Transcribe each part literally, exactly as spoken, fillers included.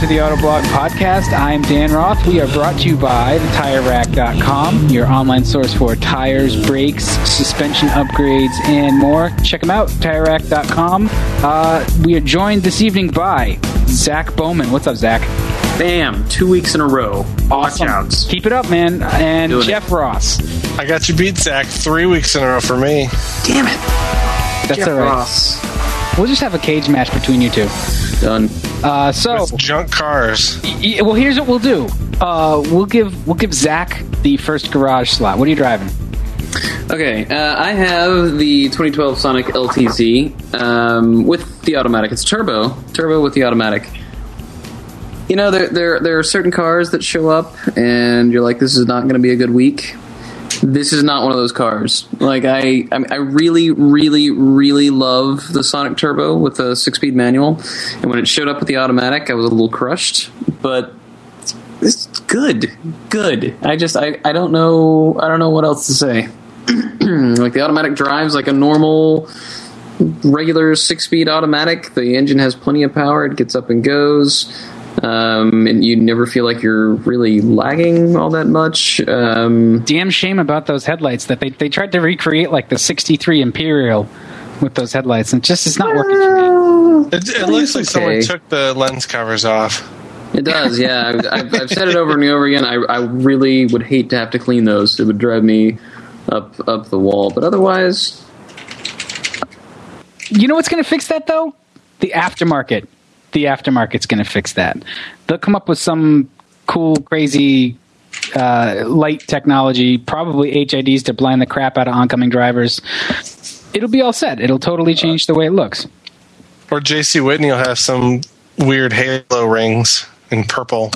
the Autoblog Podcast. I'm Dan Roth. We are brought to you by the Tire Rack dot com, your online source for tires, brakes, suspension upgrades, and more. Check them out, Tire Rack dot com. Uh, we are joined this evening by Zach Bowman. What's up, Zach? Bam! Two weeks in a row. Awesome. Watch-outs. Keep it up, man. And Doing Jeff it. Ross. I got you beat, Zach. Three weeks in a row for me. Damn it! That's Jeff all right. Ross. We'll just have a cage match between you two. Done. Uh, so, With junk cars. y- well, here's what we'll do. Uh, we'll give we'll give Zach the first garage slot. What are you driving? Okay, uh, I have the twenty twelve Sonic L T Z um, with the automatic. It's turbo, turbo with the automatic. You know, there there there are certain cars that show up, and you're like, "This is not going to be a good week." This is not one of those cars. Like I, I, I really, really, really love the Sonic Turbo with the six-speed manual, and when it showed up with the automatic, I was a little crushed. But it's good, good. I just, I, I don't know, I don't know what else to say. Like the automatic drives like a normal, regular six-speed automatic. The engine has plenty of power. It gets up and goes. Um, and you never feel like you're really lagging all that much. Um, Damn shame about those headlights that they, they tried to recreate like the sixty-three Imperial with those headlights, and it just it's not working for me. It, it looks like okay. someone took the lens covers off. It does, yeah. I've, I've, I've said it over and over again. I, I really would hate to have to clean those. It would drive me up up the wall. But otherwise, You know what's going to fix that though? The aftermarket. The aftermarket's going to fix that. They'll come up with some cool, crazy uh, light technology, probably H I Ds to blind the crap out of oncoming drivers. It'll be all set. It'll totally change the way it looks. Or J C Whitney will have some weird halo rings in purple.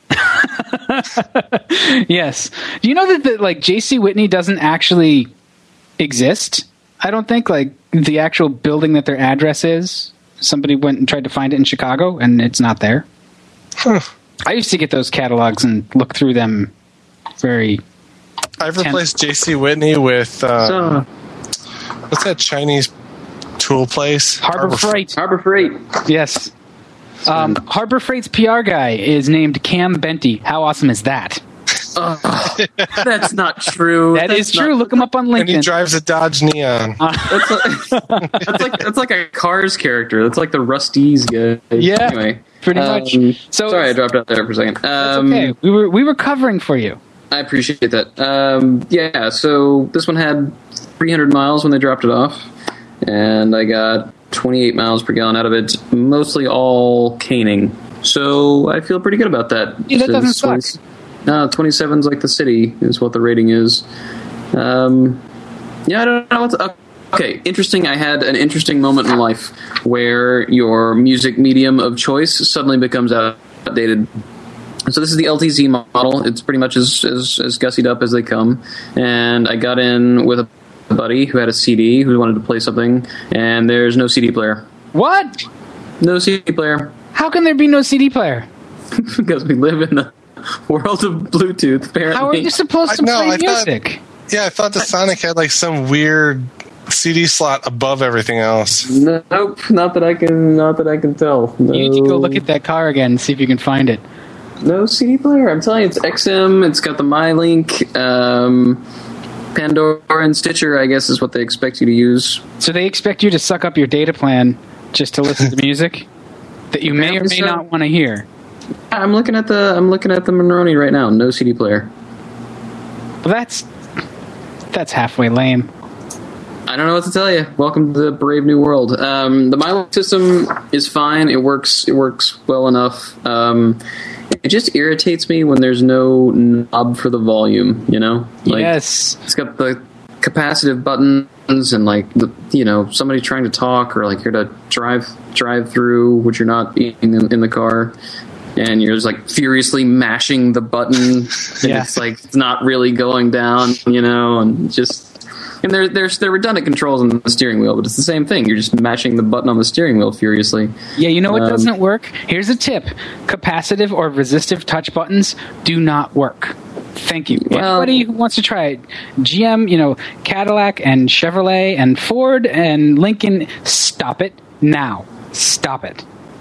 Yes. Do you know that the, like J C Whitney doesn't actually exist? I don't think like the actual building that their address is. Somebody went and tried to find it in Chicago, and it's not there. Huh. I used to get those catalogs and look through them very... I've replaced J C Whitney with, uh, so, what's that Chinese tool place? Harbor Freight. Harbor Freight. Yes. Um, Harbor Freight's P R guy is named Cam Benty. How awesome is that? Oh, that's not true. That That's is not- true. Look him up on And he LinkedIn. drives a Dodge Neon. That's like, that's like that's like a Cars character. That's like the Rusty's guy. Yeah, Anyway, pretty um, much. So sorry, I dropped out there for a second. That's Um, okay. We were we were covering for you. I appreciate that. Um, yeah, so this one had three hundred miles when they dropped it off, and I got twenty-eight miles per gallon out of it, mostly all caning. So I feel pretty good about that. Yeah, that So doesn't it's suck. twenty No, twenty-seven's like the city is what the rating is. Um, yeah, I don't know what's uh, okay. Interesting. I had an interesting moment in life where your music medium of choice suddenly becomes outdated. So this is the L T Z model. It's pretty much as, as as gussied up as they come. And I got in with a buddy who had a C D who wanted to play something, and there's no C D player. What? No C D player How can there be no C D player? because we live in the world of Bluetooth. Apparently, How are you supposed to I- no, play I thought- music? Yeah, I thought the Sonic had like some weird C D slot above everything else. Nope, not that I can. Not that I can tell. No, You need to go look at that car again and see if you can find it. no C D player. I'm telling you, it's X M. It's got the MyLink, um, Pandora, and Stitcher. I guess is what they expect you to use. So they expect you to suck up your data plan just to listen to music that you may or may So- not want to hear. I'm looking at the. I'm looking at the Monroney right now. No C D player. Well, that's that's halfway lame. I don't know what to tell you. Welcome to the brave new world. Um, the MyLink system is fine. It works. It works well enough. Um, it just irritates me when there's no knob for the volume. You know, like, Yes. it's got the capacitive buttons and like the you know somebody trying to talk or like you're to drive drive through, which you're not in, in, in the car. And you're just like furiously mashing the button, and Yeah. it's like it's not really going down, you know, and just and there there's there are redundant controls on the steering wheel, but it's the same thing. You're just mashing the button on the steering wheel furiously. Yeah, you know what Um, doesn't work? Here's a tip. Capacitive or resistive touch buttons do not work. Thank you. Well- Anybody who wants to try it, G M, you know, Cadillac and Chevrolet and Ford and Lincoln, stop it now. Stop it.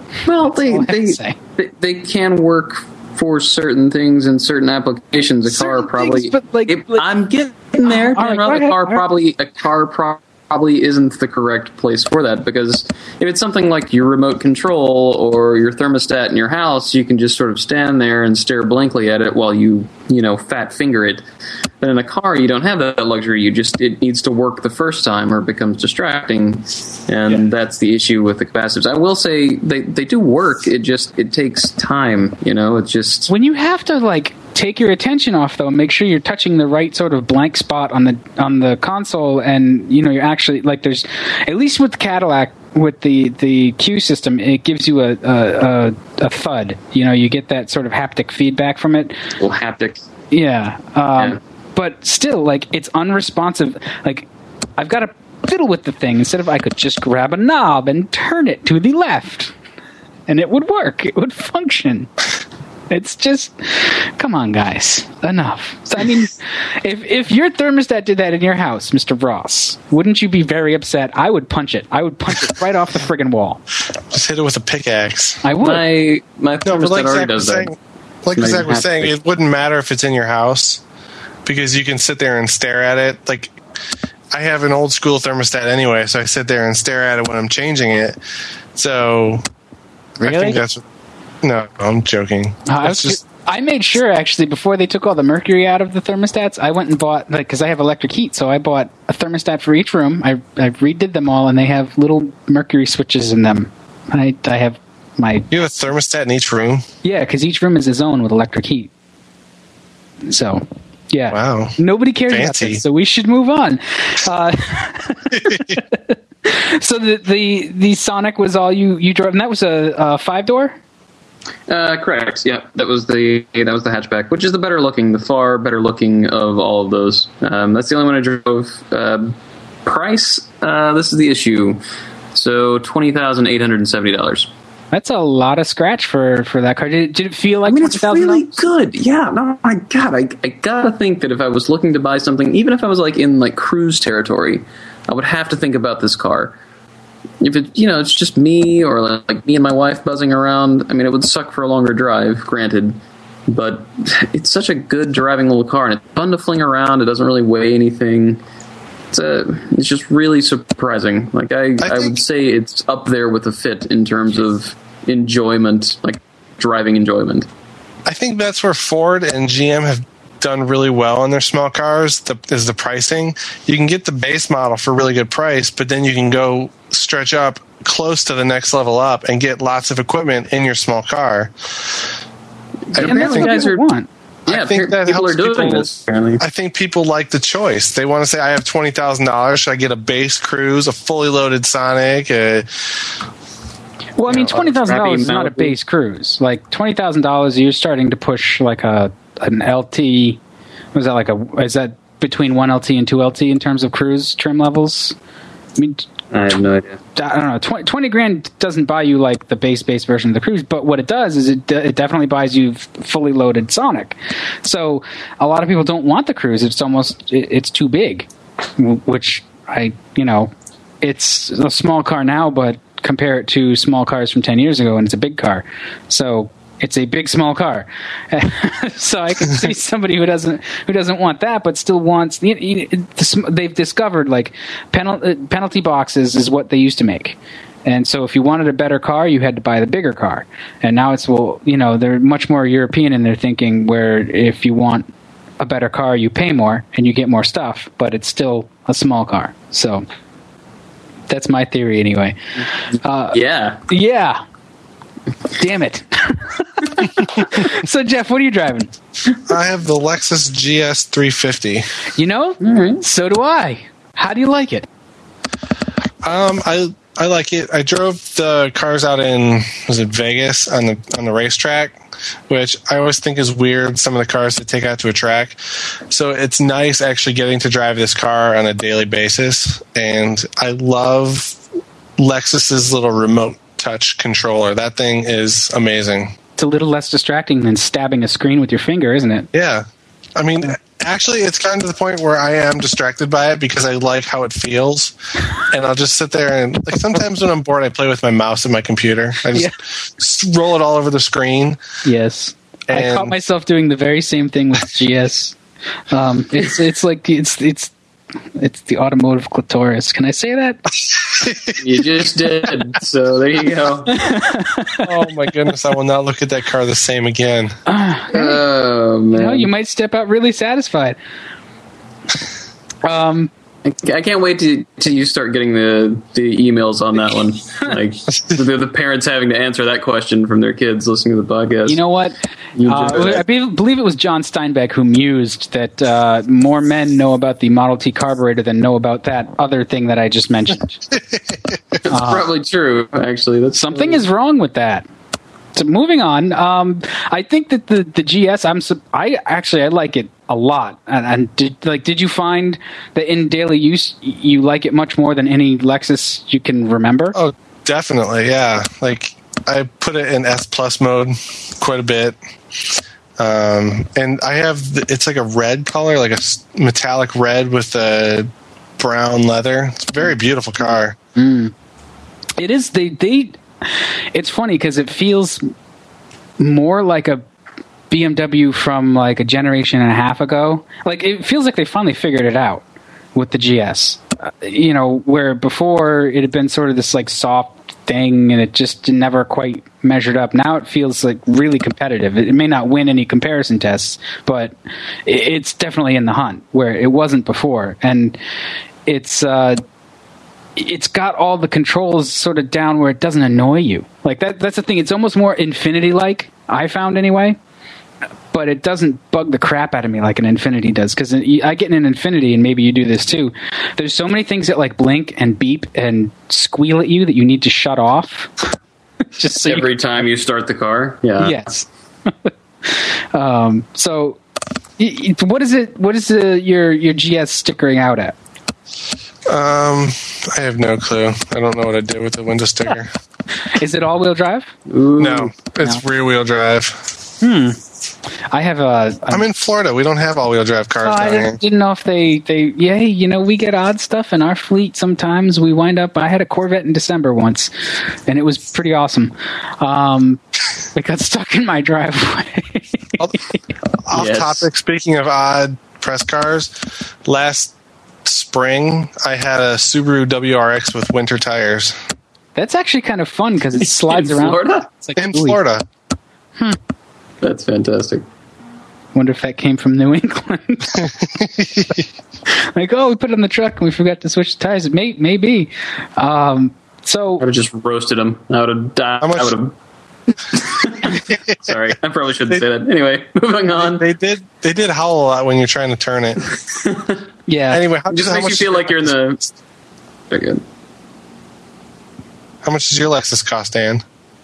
Well, they all I have to they, say. they they can work for certain things in certain applications. A Certain car probably. things, but, like- if- like- I'm getting there. All right, Well, go a ahead, car all right. probably a car pro- probably isn't the correct place for that, because if it's something like your remote control or your thermostat in your house, you can just sort of stand there and stare blankly at it while you you know fat finger it. But in a car, you don't have that luxury. You just it needs to work the first time, or it becomes distracting, and Yeah. that's the issue with the capacitors. I will say they, they do work. It just it takes time. You know, it's just When you have to like take your attention off, though, make sure you're touching the right sort of blank spot on the on the console, and you know you're actually like there's at least with the Cadillac with the the Q system, it gives you a a, a a thud. You know, you get that sort of haptic feedback from it. little haptics. Yeah. Um, Yeah. But still, like, it's unresponsive. Like, I've got to fiddle with the thing instead of I could just grab a knob and turn it to the left. And it would work. It would function. It's just, come on, guys. Enough. So, I mean, if if your thermostat did that in your house, Mister Ross, wouldn't you be very upset? I would punch it. I would punch it right off the friggin' wall. Just hit it with a pickaxe. I would. My my No, thermostat but like already Zach does was that. saying, like Not Zach even was haptic. saying, it wouldn't matter if it's in your house because you can sit there and stare at it. Like, I have an old school thermostat anyway, so I sit there and stare at it when I'm changing it. So, I Really? think that's no, I'm joking. Uh, I, That's was, just I made sure actually before they took all the mercury out of the thermostats, I went and bought like because I have electric heat, so I bought a thermostat for each room. I I redid them all, and they have little mercury switches in them. I I have my you have a thermostat in each room. yeah, because each room is a zone with electric heat. So yeah, Wow. nobody cares about Fancy. this, so we should move on. Uh, so the the the Sonic was all you you drove, and that was a, a five door. Uh, correct. Yeah, that was the that was the hatchback, which is the better looking, the far better looking of all of those. Um, that's the only one I drove. Uh, price. Uh, this is the issue. So twenty thousand eight hundred and seventy dollars. That's a lot of scratch for, for that car. Did, did it feel like I mean, it's twenty thousand really dollars? good. Yeah. No, my God, I I gotta think that if I was looking to buy something, even if I was like in like cruise territory, I would have to think about this car. If it, you know, it's just me or like, like me and my wife buzzing around, I mean, it would suck for a longer drive, granted, but it's such a good driving little car, and it's fun to fling around. It doesn't really weigh anything. It's a, it's just really surprising. Like I, I, I think- would say it's up there with the Fit in terms of enjoyment, like driving enjoyment. I think that's where Ford and G M have done really well in their small cars. The, is the pricing. You can get the base model for a really good price, but then you can go stretch up close to the next level up and get lots of equipment in your small car. I, And that's Apparently what guys people are- want. Yeah, I think that people are helps doing people- this. Apparently, I think people like the choice. They want to say, I have twenty thousand dollars. Should I get a base cruise, a fully loaded Sonic? A, Well, I mean, know, twenty thousand dollars crappy is not a Malibu. base cruise. Like twenty thousand dollars, you're starting to push like a an L T. Was that like a? Is that between one L T and two L T in terms of cruise trim levels? I mean, I have no idea. I don't know. twenty, twenty grand doesn't buy you like the base base version of the cruise, but what it does is it it definitely buys you fully loaded Sonic. So a lot of people don't want the cruise. It's almost it, it's too big, w- which I you know it's a small car now, but compare it to small cars from ten years ago, and it's a big car. So it's a big small car. So I can see somebody who doesn't who doesn't want that, but still wants. You you- the sm- they've discovered like penal- uh, penalty boxes is what they used to make. And so if you wanted a better car, you had to buy the bigger car. And now it's, well, you know, they're much more European in their thinking, where if you want a better car, you pay more and you get more stuff, but it's still a small car. So that's my theory anyway. Uh, Yeah. yeah. Damn it. So, Jeff, what are you driving? I have the Lexus G S three fifty. You know? right. So do I. How do you like it? Um, I I like it. I drove the cars out in was it Vegas on the on the racetrack, which I always think is weird. Some of the cars they take out to a track, so it's nice actually getting to drive this car on a daily basis. And I love Lexus's little remote touch controller. That thing is amazing. It's a little less distracting than stabbing a screen with your finger, isn't it? Yeah, I mean, Actually, it's gotten to the point where I am distracted by it because I like how it feels, and I'll just sit there and like sometimes when I'm bored, I play with my mouse and my computer. I just, yeah. just roll it all over the screen. Yes, and I caught myself doing the very same thing with G S. Um, it's it's like it's it's it's the automotive clitoris. Can I say that? You just did. So there you go. Oh my goodness! I will not look at that car the same again. Uh, oh man! You know, you might step out really satisfied. Um. I can't wait to to you start getting the, the emails on that one. Like the, the parents having to answer that question from their kids listening to the podcast. You know what? Uh, I believe it was John Steinbeck who mused that uh, more men know about the Model T carburetor than know about that other thing that I just mentioned. That's uh, probably true. Actually, that's something is wrong with that. So moving on, um, I think that the, the G S, I'm I actually I like it a lot. And, and did like did you find that in daily use you like it much more than any Lexus you can remember? Oh, definitely, yeah. Like I put it in S Plus mode quite a bit, um, and I have the, it's like a red color, like a metallic red with a brown leather. It's a very beautiful car. Mm. It is. They they. It's funny because it feels more like a B M W from like a generation and a half ago. Like it feels like they finally figured it out with the G S. Uh, you know, where before it had been sort of this like soft thing and it just never quite measured up. Now it feels like really competitive. It, it may not win any comparison tests, but it, it's definitely in the hunt where it wasn't before. And it's uh, it's got all the controls sort of down where it doesn't annoy you. Like that. That's the thing. It's almost more Infinity-like, I found anyway. But it doesn't bug the crap out of me like an Infinity does. Because I get in an Infinity, and maybe you do this too. There's so many things that like blink and beep and squeal at you that you need to shut off. Just so every you time you start the car. Yeah. Yes. um, so, what is it? What is the, your your G S stickering out at? Um, I have no clue. I don't know what I did with the window sticker. Is it all-wheel drive? Ooh, no, it's no. rear-wheel drive. Hmm. I have a, a. I'm in Florida. We don't have all-wheel drive cars. Oh, I didn't, didn't know if they they. Yeah, you know, we get odd stuff in our fleet. Sometimes we wind up. I had a Corvette in December once, and it was pretty awesome. Um, it got stuck in my driveway. Off yes. topic. Speaking of odd press cars, last spring I had a Subaru W R X with winter tires. That's actually kind of fun because it slides in around. Florida? It's like in ooey. Florida. Hmm. That's fantastic. Wonder if that came from New England. Like, oh, we put it on the truck and we forgot to switch the tires. May, maybe. Um, so I would have just roasted them. I would have died. I would have. Sorry, I probably shouldn't they, say that. Anyway, moving on. They, they did. They did howl a lot when you're trying to turn it. Yeah. Anyway, how, it just how makes you feel like you're in the. Very good. How much does your Lexus cost, Dan?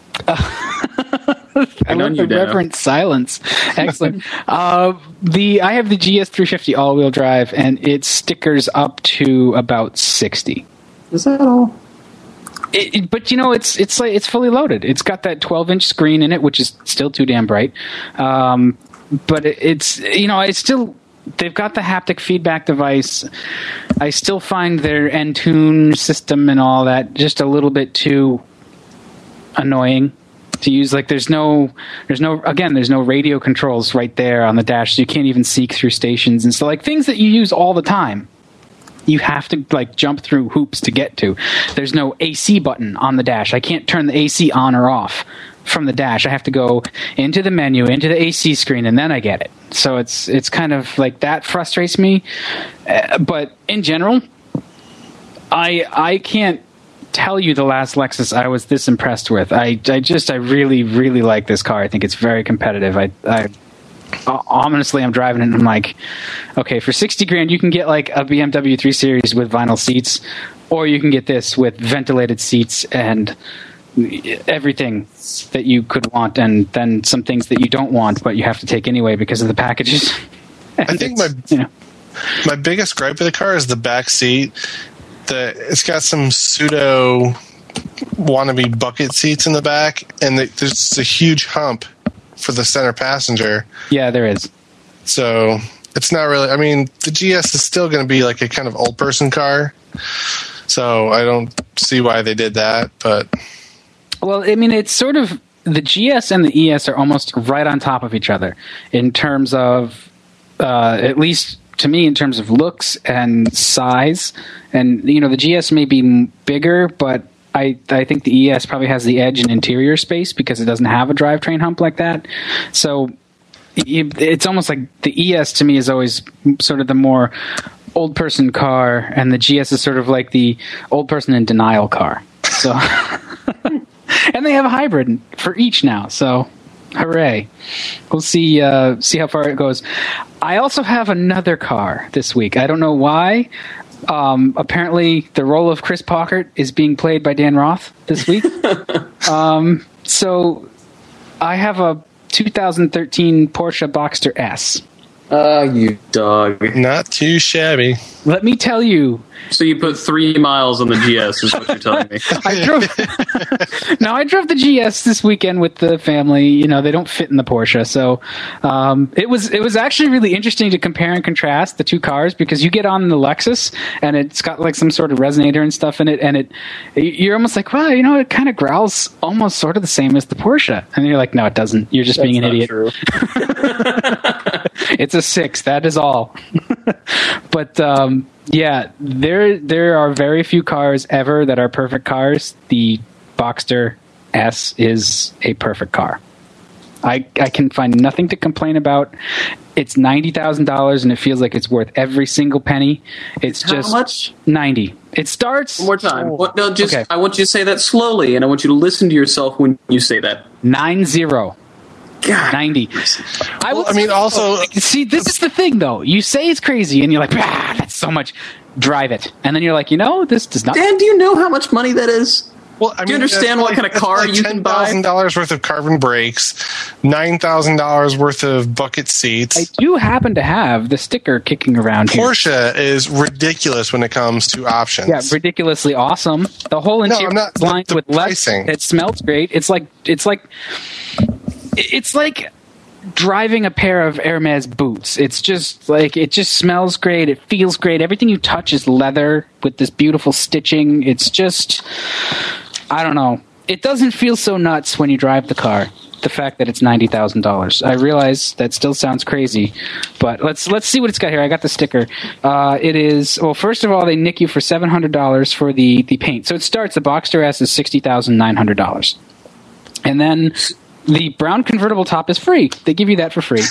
I love the reverent silence. Excellent. uh, the I have the G S three fifty all-wheel drive, and it stickers up to about sixty. Is that all? It, it, but you know, it's it's like it's fully loaded. It's got that twelve-inch screen in it, which is still too damn bright. Um, but it, it's you know, it's still. They've got the haptic feedback device. I still find their Entune system and all that just a little bit too annoying to use. Like there's no, there's no, again, there's no radio controls right there on the dash, so you can't even seek through stations and so like things that you use all the time. You have to like jump through hoops to get to. There's no A C button on the dash. I can't turn the A C on or off from the dash. I have to go into the menu, into the A C screen, and then I get it. So it's it's kind of like that frustrates me. Uh, but in general, I I can't tell you the last Lexus I was this impressed with. I I just I really really like this car. I think it's very competitive. I I honestly I'm driving it and I'm like, okay, for sixty grand you can get like a B M W three Series with vinyl seats, or you can get this with ventilated seats and everything that you could want, and then some things that you don't want but you have to take anyway because of the packages. I think my you know. my biggest gripe with the car is the back seat. The it's got some pseudo wannabe bucket seats in the back, and the, there's a huge hump for the center passenger. Yeah, there is. So it's not really. I mean, the G S is still going to be like a kind of old person car, so I don't see why they did that. But well, I mean, it's sort of the G S and the E S are almost right on top of each other in terms of, uh, at least to me, in terms of looks and size. And you know, the G S may be bigger, but I, I think the E S probably has the edge in interior space because it doesn't have a drivetrain hump like that. So you, it's almost like the E S to me is always sort of the more old person car, and the G S is sort of like the old person in denial car. So, and they have a hybrid for each now. So, hooray! We'll see uh, see how far it goes. I also have another car this week. I don't know why. Um, apparently, the role of Chris Pockert is being played by Dan Roth this week. um, so, I have a two thousand thirteen Porsche Boxster S. Ah, uh, you dog. Not too shabby. Let me tell you. So you put three miles on the G S, is what you're telling me. I drove. No, I drove the G S this weekend with the family. You know, they don't fit in the Porsche, so um, it was it was actually really interesting to compare and contrast the two cars because you get on the Lexus and it's got like some sort of resonator and stuff in it, and it you're almost like, wow, you know, it kind of growls almost sort of the same as the Porsche, and you're like, no, it doesn't. You're just That's being an not idiot. True. It's a six. That is all. But um, yeah, there there are very few cars ever that are perfect cars. The Boxster S is a perfect car. I I can find nothing to complain about. It's ninety thousand dollars, and it feels like it's worth every single penny. It's How just much? ninety. It starts One more time. Oh, What, no, just okay. I want you to say that slowly, and I want you to listen to yourself when you say that. nine zero. God. ninety. I, Well, was, I mean, also, see, this is the thing, though. You say it's crazy, and you're like, ah, that's so much. Drive it. And then you're like, you know, this does not. Dan, do you know how much money that is? well, I Do you mean, understand that's what like- kind of that's car like you can buy? ten thousand dollars worth of carbon brakes, nine thousand dollars worth of bucket seats. I do happen to have the sticker kicking around here. Porsche is ridiculous when it comes to options. Yeah, ridiculously awesome. The whole interior I'm not- is lined the- the with leather. pricing. It smells great. It's like it's like it's like driving a pair of Hermes boots. It's just like it just smells great. It feels great. Everything you touch is leather with this beautiful stitching. It's just I don't know. It doesn't feel so nuts when you drive the car. The fact that it's ninety thousand dollars. I realize that still sounds crazy, but let's let's see what it's got here. I got the sticker. Uh, it is well. First of all, they nick you for seven hundred dollars for the the paint. So it starts. The Boxster S is sixty thousand nine hundred dollars, and then the brown convertible top is free. They give you that for free.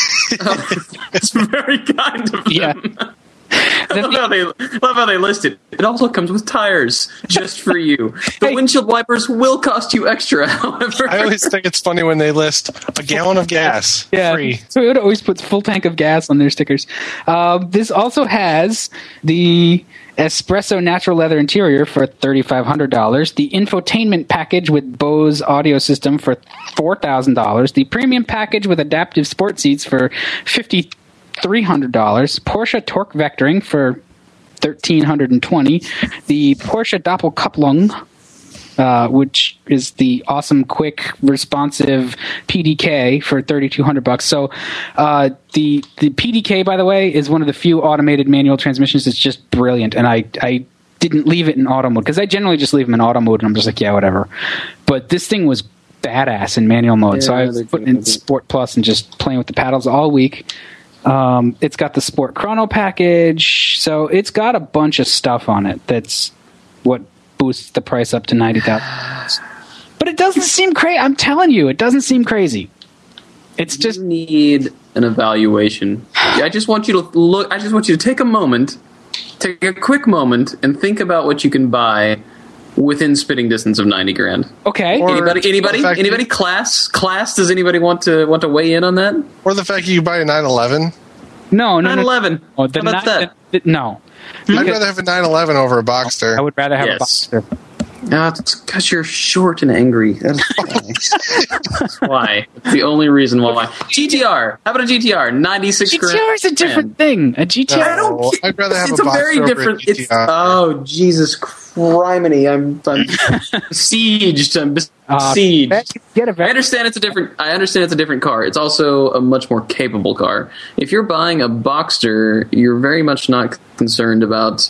It's very kind of them. Yeah. I love how they love how they list it. It also comes with tires just for you. The Hey. windshield wipers will cost you extra, however. I always think it's funny when they list a gallon of gas Yeah, free. Toyota always puts full tank of gas on their stickers. Uh, this also has the espresso natural leather interior for thirty-five hundred dollars, the infotainment package with Bose audio system for four thousand dollars, the premium package with adaptive sport seats for fifty-three hundred dollars, Porsche torque vectoring for thirteen twenty dollars, the Porsche Doppelkupplung, Uh, which is the awesome, quick, responsive P D K for thirty-two hundred bucks. So, uh, the the P D K, by the way, is one of the few automated manual transmissions that's just brilliant. And I I didn't leave it in auto mode because I generally just leave them in auto mode, and I'm just like, yeah, whatever. But this thing was badass in manual mode, so Yeah, I was they're putting in good. Sport Plus and just playing with the paddles all week. Um, it's got the Sport Chrono package, so it's got a bunch of stuff on it. That's what boosts the price up to ninety thousand. But it doesn't seem crazy. I'm telling you, it doesn't seem crazy. It's just You need an evaluation. I just want you to look. I just want you to take a moment, take a quick moment, and think about what you can buy within spitting distance of ninety grand. okay. Or- Anybody? Anybody? the fact Anybody? that- Class? Class? Does anybody want to want to weigh in on that? Or the fact that you buy a nine eleven. no, no, nine no. eleven. Oh, the How about ni- that? the- no. I'd Because rather have a nine eleven over a Boxster. I would rather have Yes. a Boxster. No, it's because you're short and angry. That's why. That's why. It's the only reason why. G T R. How about a G T R? ninety-six G grand. T R is a different thing. A G T R. No, I'd rather have It's a a very Boxster over a different. G T R. It's, oh Jesus Christ! criminy. I'm, I'm besieged. I'm besieged. Uh, get a I understand it's a different. I understand it's a different car. It's also a much more capable car. If you're buying a Boxster, you're very much not concerned about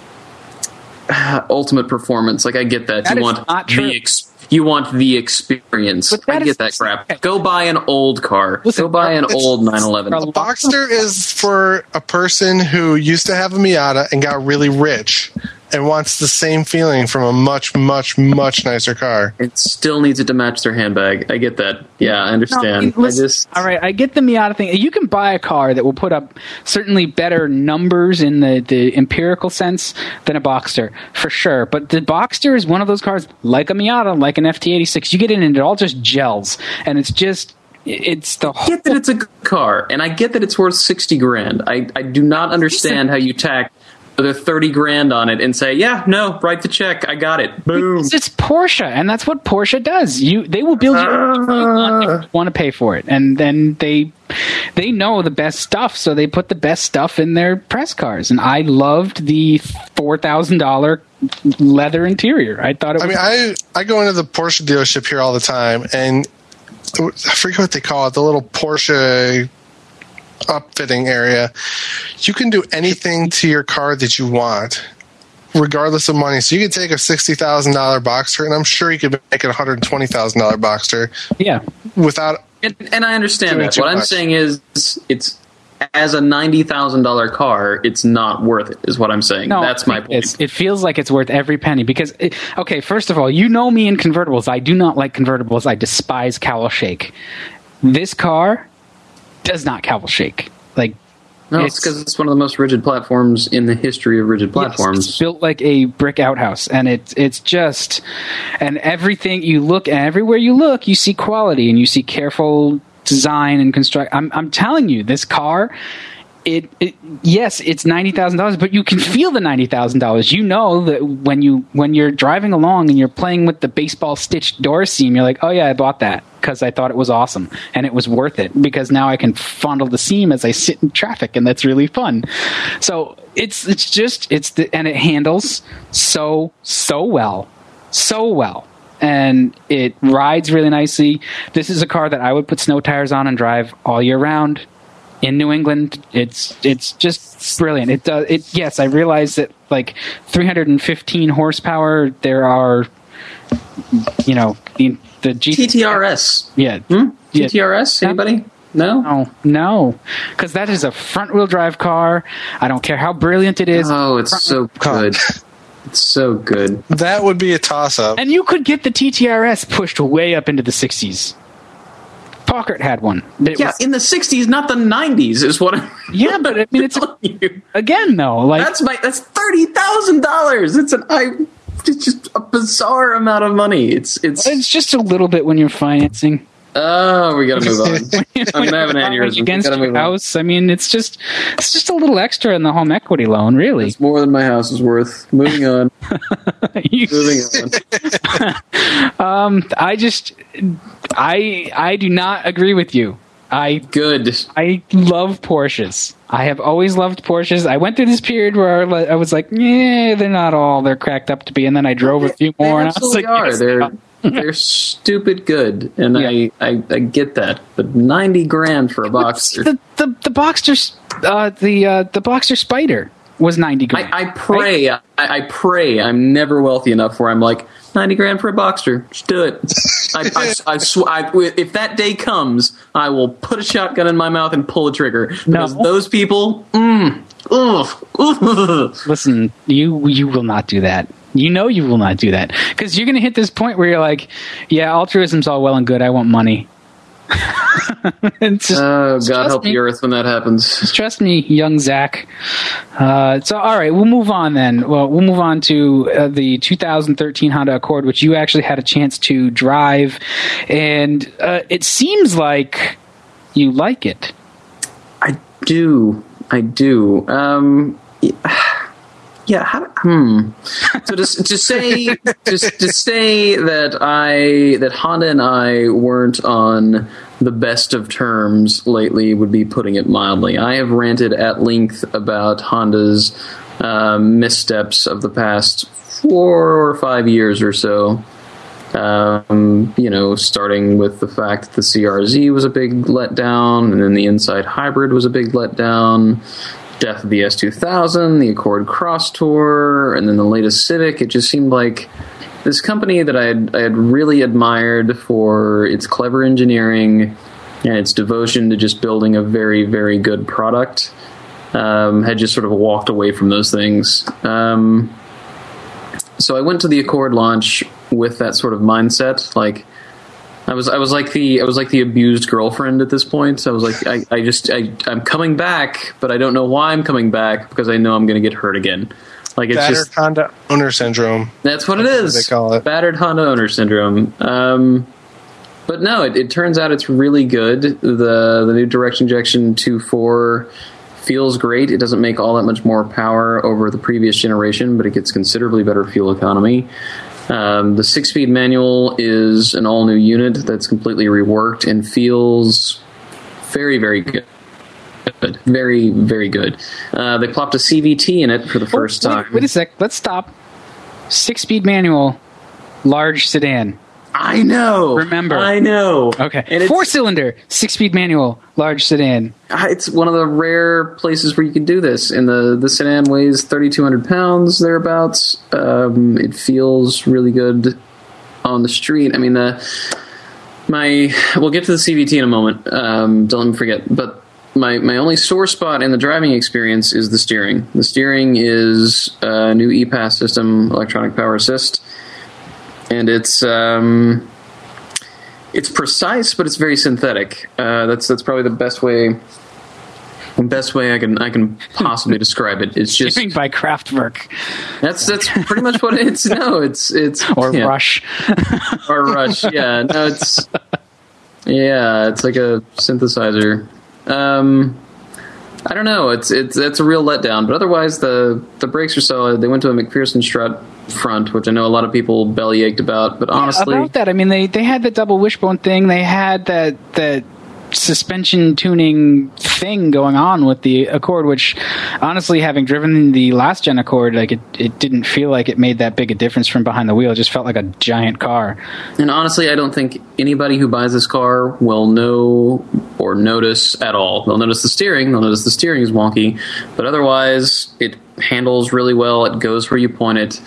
uh, ultimate performance. Like I get that. That you is want not true. the ex- you want the experience. But that I is- get that crap. Go buy an old car. Listen, Go buy an it's- old nine eleven. A Boxster is for a person who used to have a Miata and got really rich and wants the same feeling from a much, much, much nicer car. It still needs it to match their handbag. I get that. Yeah, I No, understand. I listen, just all right, I get the Miata thing. You can buy a car that will put up certainly better numbers in the, the empirical sense than a Boxster, for sure. But the Boxster is one of those cars, like a Miata, like an F T eighty-six. You get in and it all just gels. And it's just, it's the I whole... get that it's a good car, and I get that it's worth sixty grand. I, I do not understand how you tack the thirty grand on it and say, yeah, no, write the check. I got it. Boom. Because it's Porsche, and that's what Porsche does. You, they will build you anything you want if you want to pay for it, and then they, they know the best stuff, so they put the best stuff in their press cars. And I loved the four thousand dollar leather interior. I thought it I was. mean, I, I go into the Porsche dealership here all the time, and I forget what they call it, the little Porsche upfitting area. You can do anything to your car that you want, regardless of money. So you could take a sixty thousand dollar Boxster, and I'm sure you could make it a one hundred twenty thousand dollar Boxster yeah. without. And, and I understand Doing that. too What I'm much. saying is, it's as a ninety thousand dollar car, it's not worth it, is what I'm saying. No, That's my point. It's, it feels like it's worth every penny because, it, okay, first of all, you know me in convertibles. I do not like convertibles. I despise cowl shake. This car does not cowl shake. Like, No, it's because it's one of the most rigid platforms in the history of rigid platforms. Yes, it's built like a brick outhouse, and it's it's just, and everything you look at, everywhere you look, you see quality and you see careful design and construct. I'm I'm telling you, this car, it, it yes, it's ninety thousand dollars, but you can feel the ninety thousand dollars. You know that when you when you're driving along and you're playing with the baseball stitched door seam, you're like, oh yeah, I bought that because I thought it was awesome and it was worth it because now I can fondle the seam as I sit in traffic, and that's really fun. So it's it's just it's the and it handles so so well, so well. And it rides really nicely. This is a car that I would put snow tires on and drive all year round in New England. It's it's just brilliant. It does it. Yes, I realize that like three hundred fifteen horsepower. There are, you know, the the G- T T R S. Yeah, Hmm? yeah. T T R S? Anybody? No? No, no, because that is a front-wheel drive car. I don't care how brilliant it is. Oh, it's so car. good. It's so good. That would be a toss-up. And you could get the T T R S pushed way up into the sixties. Packard had one. It Yeah, was- in the sixties, not the nineties, is what I'm yeah, but I mean, it's telling you. again though, like That's my that's thirty thousand dollars. It's an I it's just a bizarre amount of money. It's it's it's just a little bit when you're financing. oh, we gotta move on. I'm gonna have an When you're aneurysm. We against gotta your move on. house. I mean, it's just it's just a little extra in the home equity loan, really. It's more than my house is worth. Moving on. You- Moving on. I just I I do not agree with you. I Good. I love Porsches. I have always loved Porsches. I went through this period where I was like, yeah, they're not all they're cracked up to be, and then I drove a few They more, and I was absolutely like, are. yes, They're they are. they're stupid good, and Yeah. I, I I get that. But ninety grand for a Boxster. the the the Boxster uh, the uh, the Boxster Spider was ninety grand. I, I pray, I, I pray I'm never wealthy enough where I'm like, ninety grand for a Boxster. Just do it. I, I, I, sw- I, if that day comes, I will put a shotgun in my mouth and pull a trigger. Because No. those people, mm, ugh, ugh. Listen, you you will not do that. You know you will not do that because you're going to hit this point where you're like, yeah, altruism's all well and good. I want money. It's just, Oh, just God trust help me. the earth when that happens. Just trust me, young Zach. Uh, so, all right, we'll move on then. Well, we'll move on to uh, the two thousand thirteen Honda Accord, which you actually had a chance to drive, and uh, it seems like you like it. I do. I do. Um, yeah. How, hmm. So to, to say to, to say that I that Honda and I weren't on the best of terms lately would be putting it mildly. I have ranted at length about Honda's um, missteps of the past four or five years or so. Um, you know, starting with the fact that the C R Z was a big letdown, and then the Insight Hybrid was a big letdown. Death of the S two thousand, the Accord Cross Tour, and then the latest Civic. It just seemed like this company that I had, I had really admired for its clever engineering and its devotion to just building a very, very good product um, had just sort of walked away from those things. Um, so I went to the Accord launch with that sort of mindset. Like, I was, I was like the, I was like the abused girlfriend at this point. I was like, I, I just, I, I'm coming back, but I don't know why I'm coming back because I know I'm going to get hurt again. Like, it's battered just Honda owner syndrome. That's what That's it what is. they call it. Battered Honda owner syndrome. Um, but no, it, it turns out it's really good. The the new direct injection two point four feels great. It doesn't make all that much more power over the previous generation, but it gets considerably better fuel economy. Um, the six-speed manual is an all-new unit that's completely reworked and feels very, very good. Good. Very, very good. Uh, they plopped a C V T in it for the first oh, wait, time. Wait a sec. Let's stop. Six-speed manual, large sedan. I know. Remember. I know. Okay. And it's, Four-cylinder, six-speed manual, large sedan. it's one of the rare places where you can do this. And the, the sedan weighs thirty-two hundred pounds, thereabouts. Um, it feels really good on the street. I mean, the my we'll get to the C V T in a moment. Um, don't let me forget. But my, my only sore spot in the driving experience is the steering. The steering is a new E P A S system, electronic power assist. And it's um, it's precise, but it's very synthetic. Uh, that's that's probably the best way best way I can I can possibly describe it. It's just Steering by Kraftwerk. that's that's pretty much what it's. No, it's it's Or yeah. Rush. or Rush. Yeah, no, it's yeah, it's like a synthesizer. Um, I don't know. It's it's that's a real letdown. But otherwise, the the brakes are solid. They went to a McPherson strut front, which I know a lot of people bellyached about. But honestly, About that, I mean, they, they had the double wishbone thing. They had that that suspension tuning thing going on with the Accord, which honestly, having driven the last gen Accord, like it, it didn't feel like it made that big a difference from behind the wheel. It just felt like a giant car. and honestly, I don't think anybody who buys this car will know or notice at all. They'll notice the steering. They'll notice the steering is wonky, but otherwise, it handles really well. It goes where you point it.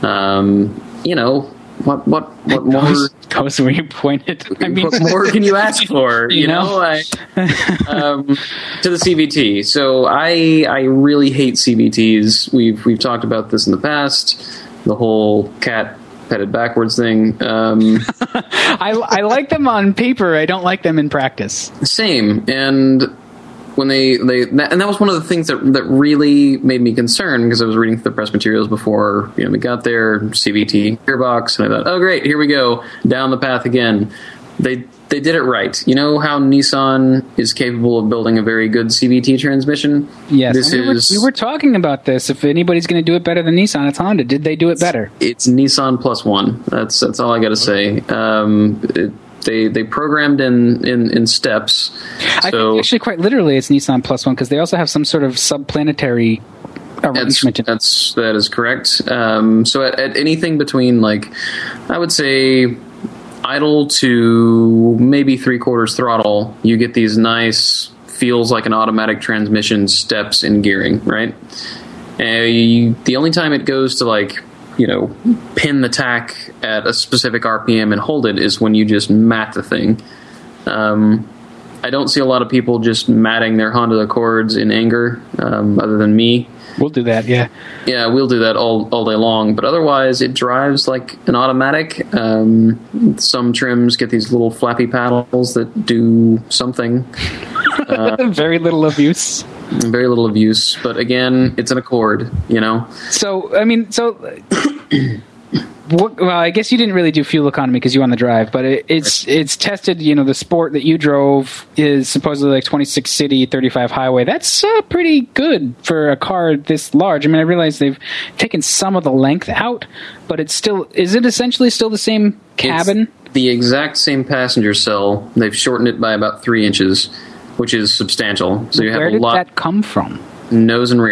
Um, you know, what what what more Goes, goes where you point it. I mean, what more can you ask for? You, You know, know? I, um, to the C V T. So I I really hate C V Ts. We've we've talked about this in the past. The whole cat petted backwards thing. Um, I, I like them on paper. I don't like them in practice. Same. And when they, they that, and that was one of the things that, that really made me concerned because I was reading the press materials before you know we got there, C V T gearbox, and I thought, oh great, here we go down the path again. They they did it right. You know how Nissan is capable of building a very good C V T transmission? Yes, This we, were, is we were talking about this. If anybody's going to do it better than Nissan, it's Honda. Did they do it better? it's Nissan plus one. That's that's all I got to say. Um, it, They they programmed in, in, in steps. I So think actually, quite literally, it's Nissan plus one because they also have some sort of subplanetary that's arrangement. in- that's that is correct. Um, so at, at anything between like I would say idle to maybe three quarters throttle, you get these nice feels like an automatic transmission steps in gearing, right? And you, the only time it goes to like you know, pin the tack at a specific R P M and hold it is when you just mat the thing. Um, I don't see a lot of people just matting their Honda Accords in anger, um, other than me. We'll do that, yeah. Yeah, we'll do that all, all day long. But otherwise, it drives like an automatic. Um, some trims get these little flappy paddles that do something. Uh, Very little of use. Very little of use. But again, it's an Accord, you know? So, I mean, so... What, well, I guess you didn't really do fuel economy because you were on the drive, but it, it's it's tested. You know, the Sport that you drove is supposedly like twenty-six city, thirty-five highway. That's uh, pretty good for a car this large. I mean, I realize they've taken some of the length out, but it's still is it essentially still the same cabin? It's the exact same passenger cell. They've shortened it by about three inches, which is substantial. So you have Where a did lot that come from? nose and rear.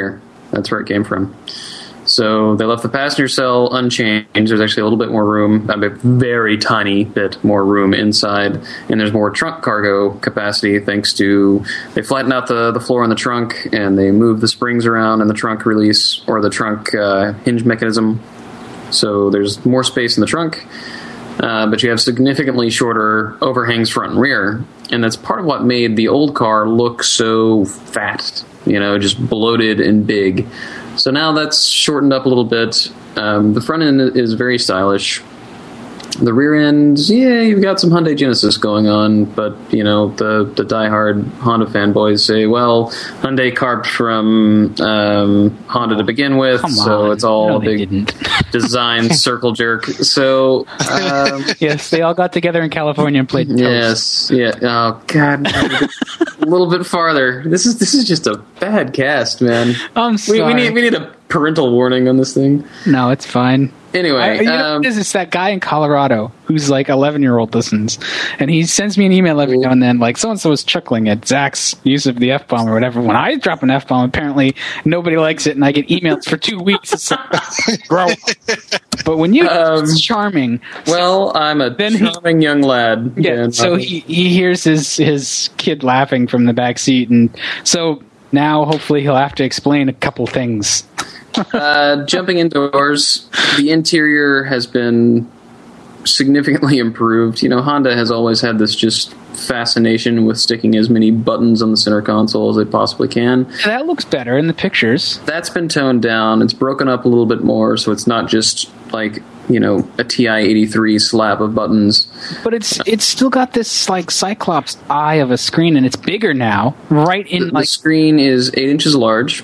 That's where it came from. So they left the passenger cell unchanged. There's actually a little bit more room, a very tiny bit more room inside, and there's more trunk cargo capacity thanks to they flattened out the, the floor in the trunk and they moved the springs around in the trunk release or the trunk uh, hinge mechanism. So there's more space in the trunk, uh, but you have significantly shorter overhangs front and rear, and that's part of what made the old car look so fat, you know, just bloated and big. So now that's shortened up a little bit. Um, the front end is very stylish. The rear end, yeah, you've got some Hyundai Genesis going on, but, you know, the, the diehard Honda fanboys say, well, Hyundai carved from um, Honda to begin with, Come so on. it's all No, a they big didn't. design circle jerk. So, um, Yes, they all got together in California and played toast. yes, yeah. Oh God, a little bit farther. This is this is just a bad cast, man. I'm We, sorry. we need we need a parental warning on this thing. No, it's fine. Anyway, I, you know um, what it is? It's that guy in Colorado who's like eleven year old listens, and he sends me an email every now and then, like so and so is chuckling at Zach's use of the F bomb or whatever. When I drop an F bomb, apparently nobody likes it, and I get emails for two weeks. It's like, grow up. But when you, Um, it's charming. well, I'm a Then he- charming young lad. Yeah. and, So uh, he he hears his his kid laughing from the back seat, and so now hopefully he'll have to explain a couple things. uh, jumping indoors, the interior has been significantly improved. You know, Honda has always had this just fascination with sticking as many buttons on the center console as they possibly can. That looks better in the pictures. That's been toned down. It's broken up a little bit more, so it's not just like, you know, a T I eighty-three slab of buttons. But it's it's still got this like Cyclops eye of a screen, and it's bigger now, right in The like. screen is eight inches large.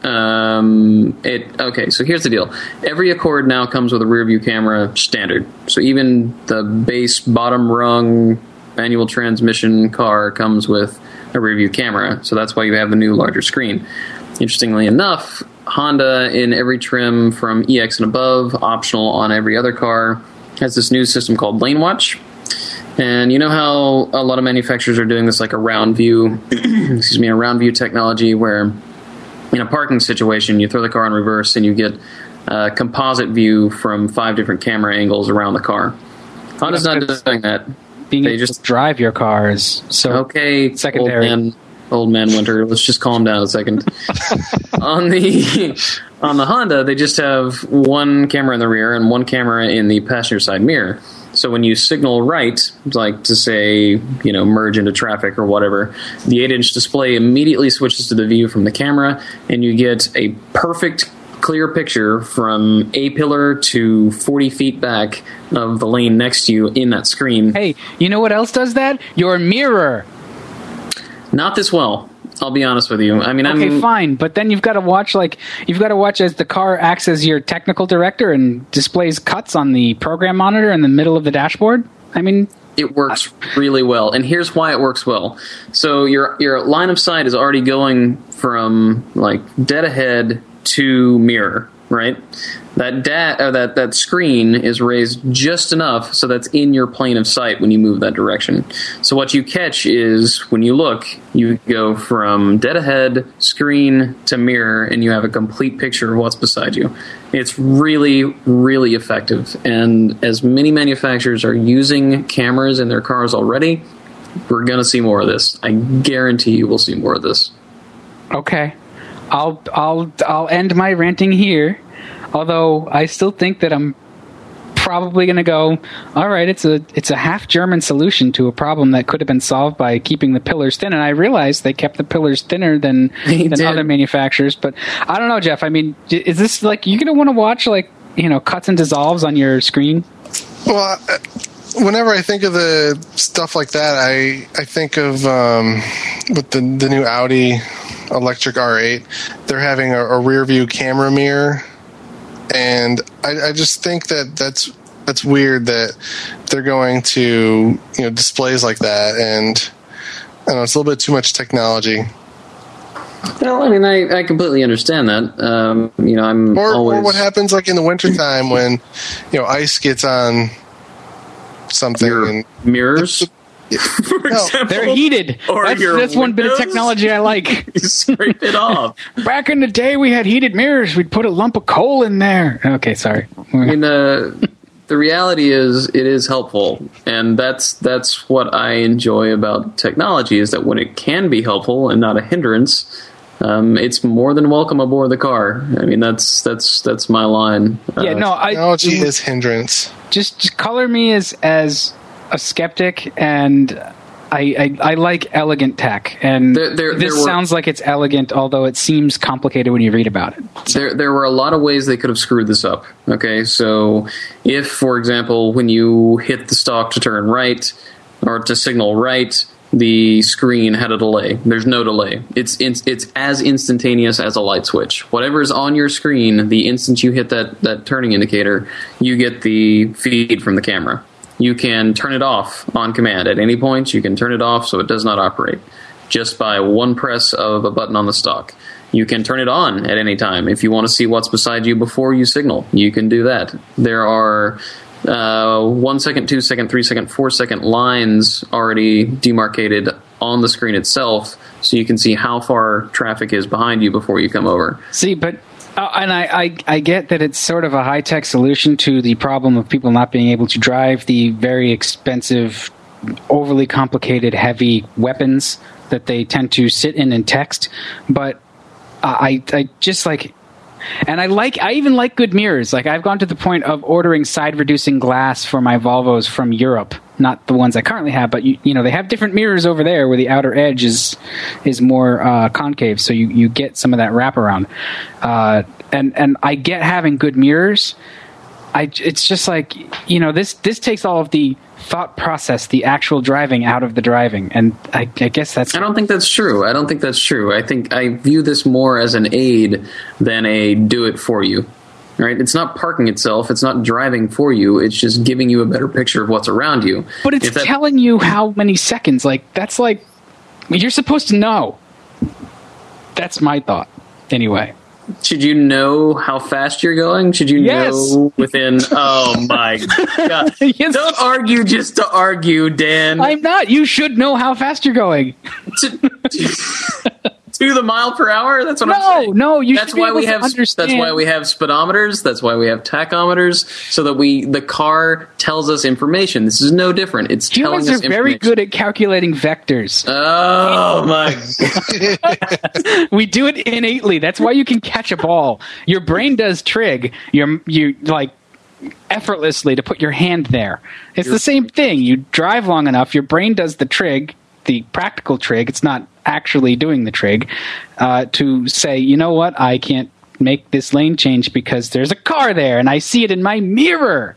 Um, it okay. So here's the deal. Every Accord now comes with a rear view camera standard. So even the base bottom rung manual transmission car comes with a rear view camera. So that's why you have the new larger screen. Interestingly enough, Honda in every trim from E X and above, optional on every other car, has this new system called Lane Watch. And you know how a lot of manufacturers are doing this like a round view, excuse me, a round view technology where in a parking situation, you throw the car in reverse and you get a composite view from five different camera angles around the car. Honda's not doing that. Being They able just to drive your cars. So okay, secondary. Old man, old man Winter. Let's just calm down a second. on the on the Honda, they just have one camera in the rear and one camera in the passenger side mirror. So when you signal right, like to say, you know, merge into traffic or whatever, the eight inch display immediately switches to the view from the camera, and you get a perfect clear picture from a pillar to forty feet back of the lane next to you in that screen. hey, you know what else does that? Your mirror. Not this well, I'll be honest with you. I mean, Okay, I'm fine, but then you've got to watch like you've got to watch as the car acts as your technical director and displays cuts on the program monitor in the middle of the dashboard. I mean, it works really well, and here's why it works well. So your your line of sight is already going from like dead ahead to mirror, right? That da- uh, that that screen is raised just enough so that's in your plane of sight when you move that direction. So what you catch is when you look, you go from dead ahead, screen to mirror, and you have a complete picture of what's beside you. It's really, really effective. And as many manufacturers are using cameras in their cars already, we're going to see more of this. I guarantee you we'll see more of this. okay, I'll I'll I'll end my ranting here. Although I still think that I'm probably going to go, all right, it's a it's a half German solution to a problem that could have been solved by keeping the pillars thin. And I realized they kept the pillars thinner than, They than did. other manufacturers. But I don't know, Jeff. I mean, is this like you're going to want to watch like you know cuts and dissolves on your screen? Well, uh, whenever I think of the stuff like that, I I think of um, with the the new Audi electric R eight, they're having a, a rear view camera mirror, and I, I just think that that's that's weird that they're going to you know displays like that, and I don't know, it's a little bit too much technology. Well, I mean, I, I completely understand that. Um, you know, I'm Or, always... or what happens like in the wintertime when you know ice gets on something Mirror- and mirrors? For No, example, They're heated. Or That's, your that's one bit of windows? technology I like. You scrape it off. Back in the day, we had heated mirrors. We'd put a lump of coal in there. Okay, sorry. I mean, uh, the reality is, it is helpful, and that's that's what I enjoy about technology. Is that when it can be helpful and not a hindrance, um, it's more than welcome aboard the car. I mean, that's that's that's my line. Yeah, Uh, no, I Technology is hindrance. just, just color me as as a skeptic, and I I, I like elegant tech, and There- there- this there were- sounds like it's elegant, although it seems complicated when you read about it. There, there were a lot of ways they could have screwed this up. Okay, so if, for example, when you hit the stalk to turn right or to signal right, the screen had a delay. There's no delay. It's it's, it's as instantaneous as a light switch. Whatever is on your screen, the instant you hit that, that turning indicator, you get the feed from the camera. You can turn it off on command at any point. You can turn it off so it does not operate just by one press of a button on the stalk. You can turn it on at any time. If you want to see what's beside you before you signal, you can do that. There are uh, one second, two second, three second, four second lines already demarcated on the screen itself, so you can see how far traffic is behind you before you come over. See, but uh, and I, I I get that it's sort of a high tech solution to the problem of people not being able to drive the very expensive, overly complicated, heavy weapons that they tend to sit in and text, but I I just like, and I like I even like good mirrors. Like I've gone to the point of ordering side reducing glass for my Volvos from Europe, not the ones I currently have, but you, you know they have different mirrors over there where the outer edge is is more uh, concave, so you, you get some of that wraparound. Uh, and and I get having good mirrors. I it's just like you know this this takes all of the thought process, the actual driving out of the driving, and I, I guess that's. I don't think that's true. I don't think that's true. I think I view this more as an aid than a do it for you. Right? It's not parking itself. It's not driving for you. It's just giving you a better picture of what's around you. But it's If that- telling you how many seconds. Like that's like you're supposed to know. That's my thought. Anyway. Should you know how fast you're going? Should you Yes. know within? Oh my god! Yes. Don't argue just to argue, Dan. I'm not. You should know how fast you're going. to, to the mile per hour. That's what I'm No, saying. no, you That's should be why able we to have. understand. That's why we have speedometers. That's why we have tachometers, so that we the car tells us information. This is no different. It's telling Humans us are very information. good at calculating vectors. Oh my! We do it innately. That's why you can catch a ball. Your brain does trig. You're you like effortlessly to put your hand there. It's the same thing. You drive long enough, your brain does the trig, the practical trig. It's not actually doing the trig uh, to say, you know what, I can't make this lane change because there's a car there and I see it in my mirror.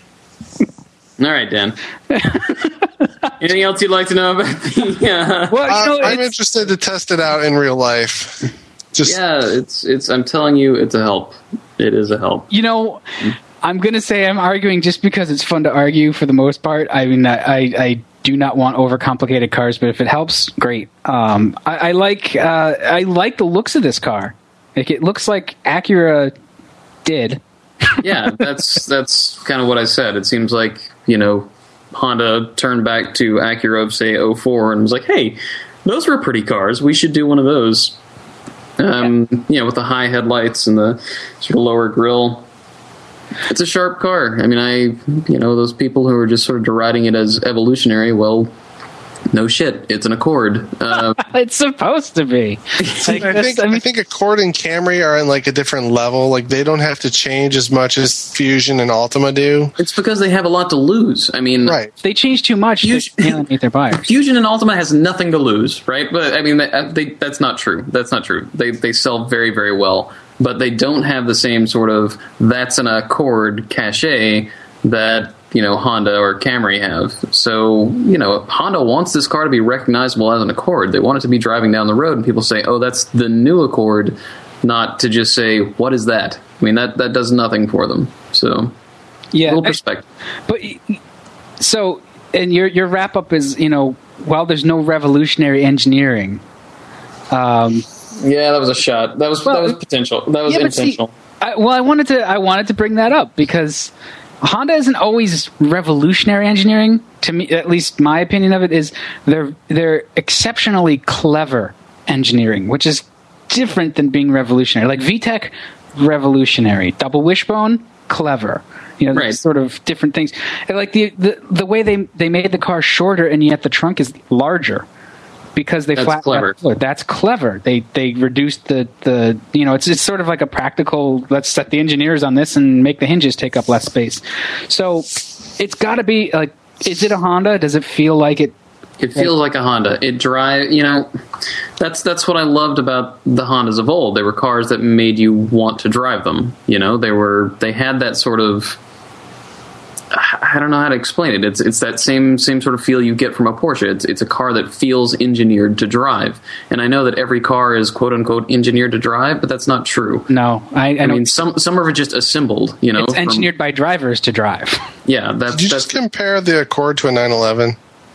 All right, Dan. Anything else you'd like to know about the? Uh, Well, you know, Uh, I'm it's- interested to test it out in real life. Just yeah, it's it's. I'm telling you, it's a help. It is a help. you know, I'm going to say I'm arguing just because it's fun to argue for the most part. I mean, I, I, I do not want overcomplicated cars, but if it helps, great. Um, I, I like uh, I like the looks of this car. Like it looks like Acura did. Yeah, that's that's kind of what I said. It seems like, you know, Honda turned back to Acura of, say, oh four and was like, hey, those were pretty cars. We should do one of those. Um, you know, with the high headlights and the sort of lower grille. It's a sharp car. I mean, I, you know, those people who are just sort of deriding it as evolutionary, well, no shit. It's an Accord. Uh, It's supposed to be. Like, I this- think I mean, I think Accord and Camry are in like a different level. Like they don't have to change as much as Fusion and Altima do. it's because they have a lot to lose. I mean, Right. they change too much to Fusion- alienate their buyers. Fusion and Altima has nothing to lose, right? But I mean, they, they, that's not true. That's not true. They they sell very very well, but they don't have the same sort of that's an Accord cachet that, you know, Honda or Camry have. So, you know, Honda wants this car to be recognizable as an Accord. They want it to be driving down the road and people say, "Oh, that's the new Accord," not to just say, "What is that?" I mean, that that does nothing for them. So, Yeah, a little I- perspective. But so, and your your wrap up is, you know, while there's no revolutionary engineering. Um, Yeah, that was a shot. That was Well, that was potential. That was yeah, but see, intentional. I, well, I wanted to I wanted to bring that up because Honda isn't always revolutionary engineering. To me, at least my opinion of it is they're they're exceptionally clever engineering, which is different than being revolutionary. Like V TEC, revolutionary. Double wishbone, clever. You know, Right. sort of different things. And like the, the the way they they made the car shorter and yet the trunk is larger because they That's flattened clever. out the floor. That's clever. They they reduced the, the you know it's it's sort of like a practical. Let's set the engineers on this and make the hinges take up less space. So it's got to be like, is it a Honda? Does it feel like it? It feels like a Honda. It drive, you know, that's that's what I loved about the Hondas of old. They were cars that made you want to drive them. You know, they were they had that sort of, I don't know how to explain it. It's it's that same same sort of feel you get from a Porsche. It's it's a car that feels engineered to drive. And I know that every car is quote unquote engineered to drive, but that's not true. No, I, I, I don't- mean, some some are just assembled. You know, it's from- engineered by drivers to drive. yeah, that's Did you that's. just compare the Accord to a nine eleven?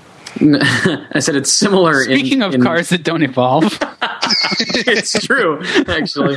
I said it's similar. in- Speaking of in- cars that don't evolve, it's true, actually.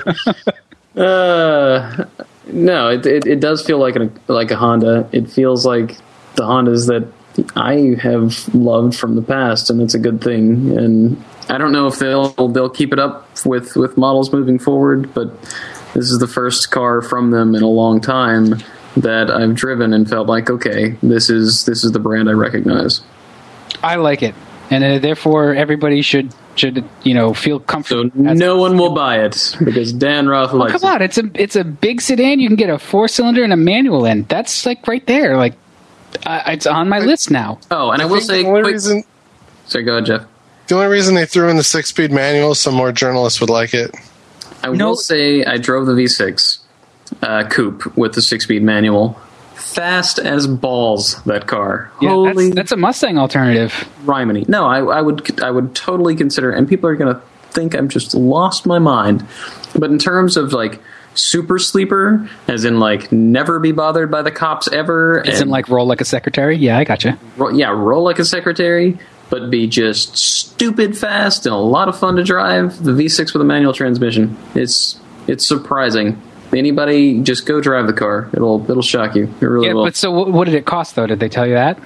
Uh, no, it, it it does feel like a like a Honda. It feels like the Hondas that I have loved from the past, and it's a good thing. And I don't know if they'll they'll keep it up with, with models moving forward, but this is the first car from them in a long time that I've driven and felt like, okay, this is this is the brand I recognize. I like it, and uh, therefore everybody should should you know feel So comfortable. no one will buy it because Dan Roth Oh, likes come on, it's a it's a big sedan. You can get a four cylinder and a manual in. That's like right there. Like uh, it's on my list now. it. Oh, and I, I will think say, the only quick, reason sorry, go ahead, Jeff. the only reason they threw in the six speed manual is so more journalists would like it. I No- will say I drove the V six uh, coupe with the six-speed manual. Fast as balls, that car. Yeah, Holy that's, that's a Mustang alternative. Rhymony. No, I, I would I would totally consider, and people are going to think I've just lost my mind. But in terms of like super sleeper, as in like never be bothered by the cops ever, Isn't and like roll like a secretary. Yeah, I gotcha. ro- yeah, roll like a secretary, but be just stupid fast and a lot of fun to drive. The V six with a manual transmission. It's it's surprising. Anybody, just go drive the car. It'll it'll shock you. It really Yeah, will. but so what, what did it cost though? Did they tell you that?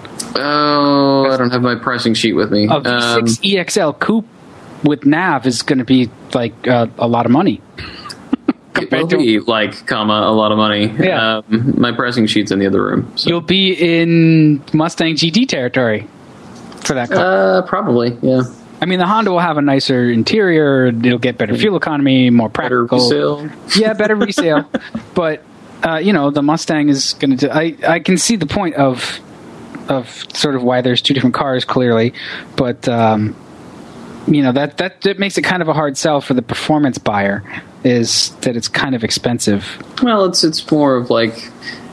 Oh, I don't have my pricing sheet with me. A V six Um, E X L coupe with nav is going to be like uh, a lot be it will be like, comma, a lot of money. Yeah. Um, my pricing sheet's in the other room. So. You'll be in Mustang G T territory for that car. Uh, probably, yeah. I mean, the Honda will have a nicer interior. It'll get better fuel economy, more Better practical. resale. Yeah, better resale. But uh, you know, the Mustang is going to. I I can see the point of of sort of why there's two different cars clearly, but um, you know that, that that makes it kind of a hard sell for the performance buyer. Is that it's kind of expensive. Well, it's it's more of like,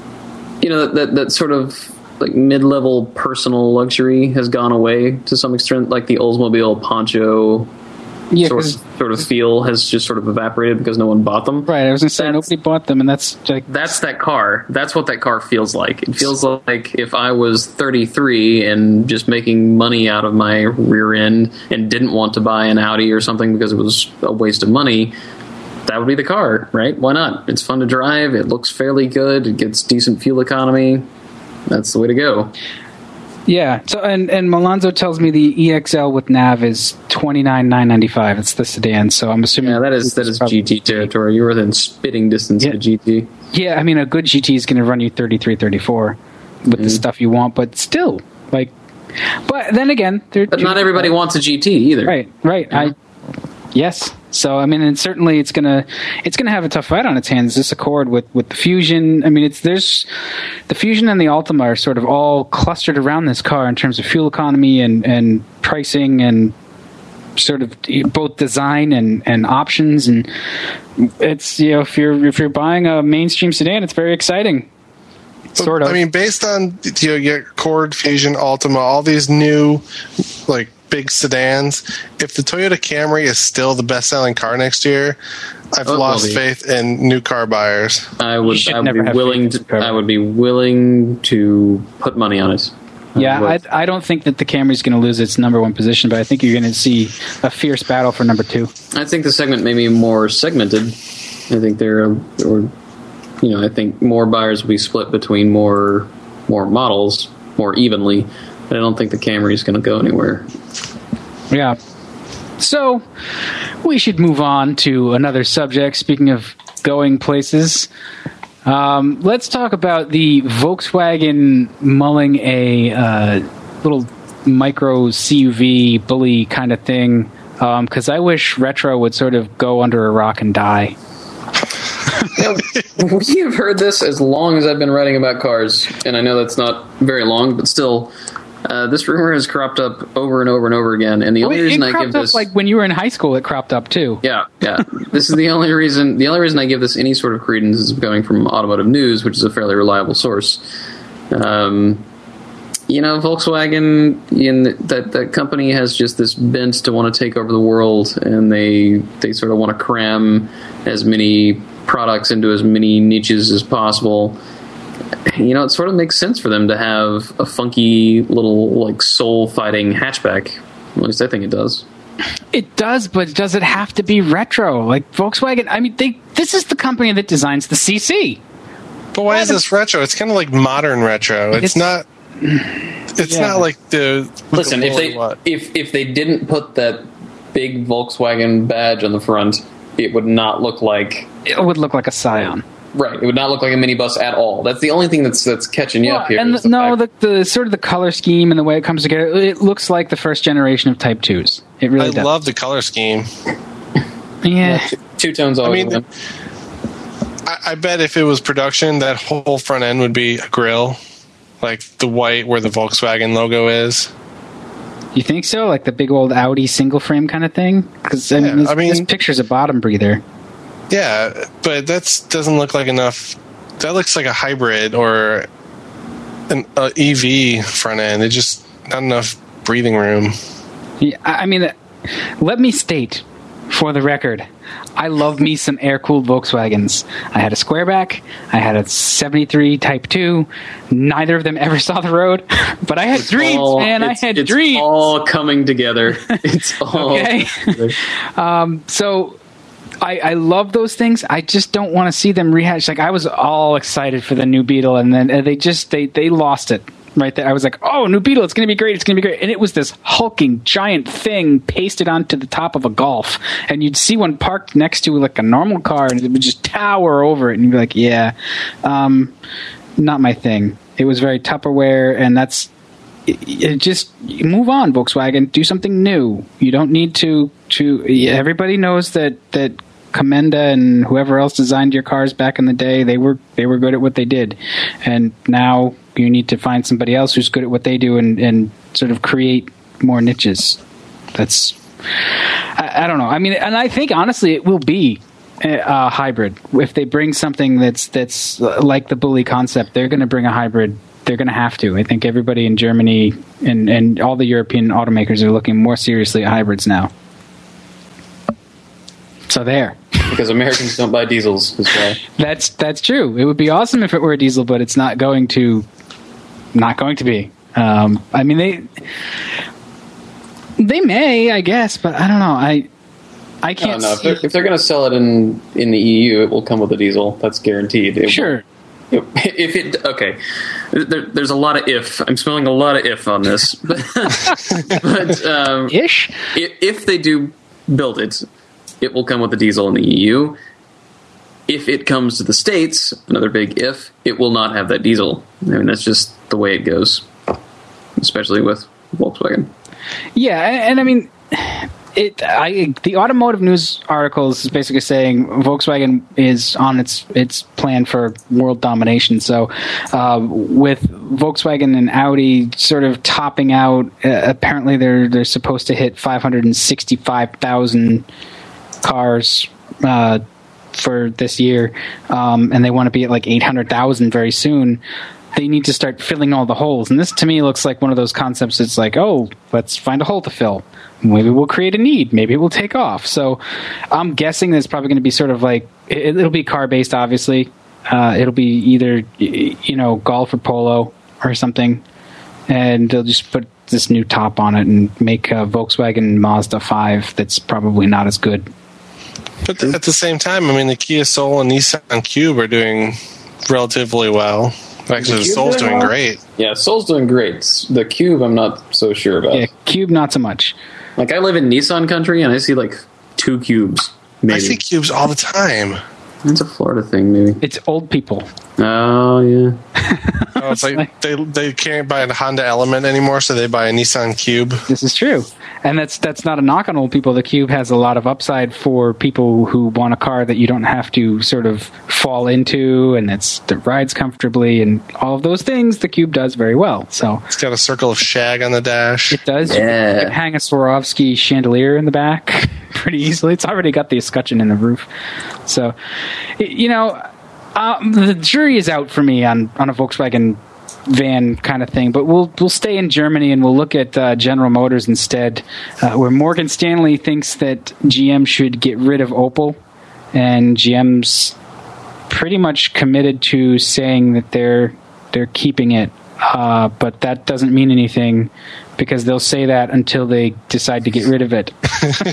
you know, that, that, that sort of like mid-level personal luxury has gone away to some extent. Like the Oldsmobile Poncho Yeah, sort, 'cause- sort of feel has just sort of evaporated because no one bought them. right. I was going to say That's- nobody bought them, and that's like That's that car. That's what that car feels like. It feels like if I was thirty-three and just making money out of my rear end and didn't want to buy an Audi or something because it was a waste of money, that would be the car, right? Why not? It's fun to drive. It looks fairly good. It gets decent fuel economy. That's the way to go. yeah. So and and Malonzo tells me the E X L with nav is twenty nine nine ninety five. It's the sedan, so I'm assuming Yeah, that is that is probably- G T territory. You're within spitting distance Yeah. of a G T. Yeah, I mean a good G T is going to run you thirty-three, thirty-four with Mm-hmm. the stuff you want, but still, like, but then again, they're But not everybody wants a G T either. Right, right. Yeah. I yes. So I mean, and certainly it's gonna it's gonna have a tough fight on its hands. This Accord with, with the Fusion. I mean, it's there's the Fusion and the Altima are sort of all clustered around this car in terms of fuel economy and, and pricing and sort of both design and, and options. And it's you know if you're if you're buying a mainstream sedan, it's very exciting. Sort of. I mean, based on you know, your Accord, Fusion, Altima, all these new like big sedans. If the Toyota Camry is still the best-selling car next year, I've Oh, it will lost be. faith in new car buyers. I You would should I would never be have willing faith in to the car. I would be willing to put money on it. Yeah, would. I, I don't think that the Camry's going to lose its number one position, but I think you're going to see a fierce battle for number two. I think the segment may be more segmented. I think there are, or you know, I think more buyers will be split between more more models more evenly. But I don't think the Camry is going to go anywhere. Yeah. So we should move on to another subject. Speaking of going places, um, let's talk about the Volkswagen mulling a uh, little micro C U V bully kind of thing. Because um, I wish retro would sort of go under a rock and die. You know, we have heard this as long as I've been writing about cars, and I know that's not very long, but still, uh, this rumor has cropped up over and over and over again. And the well, only it, reason it I cropped give up, this, like when you were in high school, it cropped up too. Yeah, yeah. This is the only reason. The only reason I give this any sort of credence is going from Automotive News, which is a fairly reliable source. Um, You know, Volkswagen, in that that company has just this bent to want to take over the world, and they they sort of want to cram as many products into as many niches as possible. You know, it sort of makes sense for them to have a funky little like soul fighting hatchback. At least I think it does. It does, but does it have to be retro? Like Volkswagen, I mean, they this is the company that designs the C C. But why is this retro? It's kind of like modern retro. It's, it's not. It's yeah. not like the listen. the if they what? if if they didn't put that big Volkswagen badge on the front, it would not look like it would look like a Scion. Right, it would not look like a minibus at all. That's the only thing that's that's catching you well, up here. And the, the no, fact. the, the sort of the color scheme and the way it comes together, it looks like the first generation of Type twos. It really I does. love the color scheme. Yeah, two, two tones always. I mean, I, I bet if it was production, that whole front end would be a grille. Like the white where the Volkswagen logo is. You think so? Like the big old Audi single frame kind of thing? Because I, yeah, mean, this, I mean, this picture's a bottom breather. Yeah, but that doesn't look like enough. That looks like a hybrid or an a E V front end. It's just not enough breathing room. Yeah, I mean, let me state for the record, I love me some air-cooled Volkswagens. I had a Squareback. I had a seventy-three Type two. Neither of them ever saw the road. But I had it's dreams, all, man. I had it's dreams. It's all coming together. It's all okay. um, so I, I love those things. I just don't want to see them rehashed. Like I was all excited for the new Beetle, and then they just they they lost it. Right there, I was like, "Oh, new Beetle! It's going to be great! It's going to be great!" And it was this hulking giant thing pasted onto the top of a Golf, and you'd see one parked next to like a normal car, and it would just tower over it, and you'd be like, "Yeah, um, not my thing." It was very Tupperware, and that's it, it just move on, Volkswagen. Do something new. You don't need to. To everybody knows that that Commenda and whoever else designed your cars back in the day, they were they were good at what they did, and now you need to find somebody else who's good at what they do and, and sort of create more niches. That's I, I don't know. I mean, and I think honestly, it will be a, a hybrid. If they bring something that's that's like the bully concept, they're going to bring a hybrid. They're going to have to. I think everybody in Germany and and all the European automakers are looking more seriously at hybrids now. So there. Because Americans don't buy diesels as well. That's that's true. It would be awesome if it were a diesel, but it's not going to not going to be. Um, I mean they they may, I guess, but I don't know. I I can't. No, no. If they're, if they're going to sell it in in the E U, it will come with a diesel. That's guaranteed. It sure. Will, if it okay, there, there's a lot of if. I'm spelling a lot of if on this, but, but um, ish. If, if they do build it, it will come with a diesel in the E U. If it comes to the States, another big if, it will not have that diesel. I mean, that's just the way it goes, especially with Volkswagen. Yeah, and, and I mean, it. I the Automotive News articles is basically saying Volkswagen is on its its plan for world domination. So, uh, with Volkswagen and Audi sort of topping out, uh, apparently they're they're supposed to hit five hundred sixty-five thousand cars uh, for this year, um, and they want to be at like eight hundred thousand very soon. They need to start filling all the holes. And this, to me, looks like one of those concepts. It's like, oh, let's find a hole to fill. Maybe we'll create a need. Maybe it will take off. So I'm guessing that it's probably going to be sort of like, it, it'll be car-based, obviously. Uh, it'll be either, you know, Golf or Polo or something. And they'll just put this new top on it and make a Volkswagen Mazda five that's probably not as good. But th- at the same time, I mean, the Kia Soul and Nissan Cube are doing relatively well. Actually, the Soul's doing well? great. Yeah, Soul's doing great. The Cube, I'm not so sure about. Yeah, Cube, not so much. Like, I live in Nissan country, and I see, like, two Cubes, maybe. I see Cubes all the time. It's a Florida thing, maybe. It's old people. Oh, yeah. Oh, it's like they they can't buy a Honda Element anymore, so they buy a Nissan Cube. This is true. And that's that's not a knock on old people. The Cube has a lot of upside for people who want a car that you don't have to sort of fall into, and it's, that rides comfortably, and all of those things the Cube does very well. So It's got a circle of shag on the dash. it does. Yeah. You can hang a Swarovski chandelier in the back pretty easily. It's already got the escutcheon in the roof. So, y- you know, um, the jury is out for me on, on a Volkswagen van kind of thing, but we'll we'll stay in Germany and we'll look at uh, General Motors instead, uh, where Morgan Stanley thinks that G M should get rid of Opel, and G M's pretty much committed to saying that they're they're keeping it, uh, but that doesn't mean anything because they'll say that until they decide to get rid of it.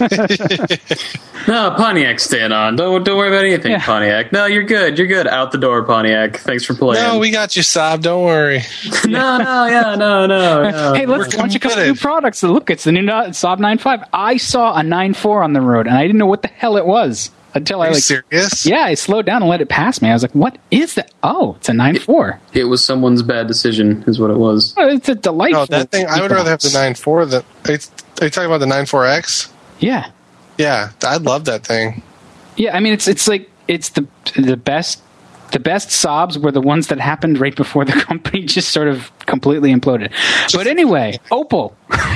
No, Pontiac's staying on. Don't don't worry about anything, Yeah. Pontiac. No, you're good. You're good. Out the door, Pontiac. Thanks for playing. No, we got you, Saab. Don't worry. no, no, yeah, no, no, no. Hey, let's we're launch a couple new committed. products. Look, it's the new no- Saab nine five. I saw a nine four on the road, and I didn't know what the hell it was until Are I you like. serious? Yeah, I slowed down and let it pass me. I was like, "What is that? Oh, it's a nine four. It was someone's bad decision, is what it was. Oh, it's a delightful." No, that thing. I would rather have the nine four. Than are you are you talking about the nine four X? Yeah, Yeah, I love that thing. yeah. I mean, it's it's like it's the the best. The best Saabs were the ones that happened right before the company just sort of completely imploded. But anyway, Opel.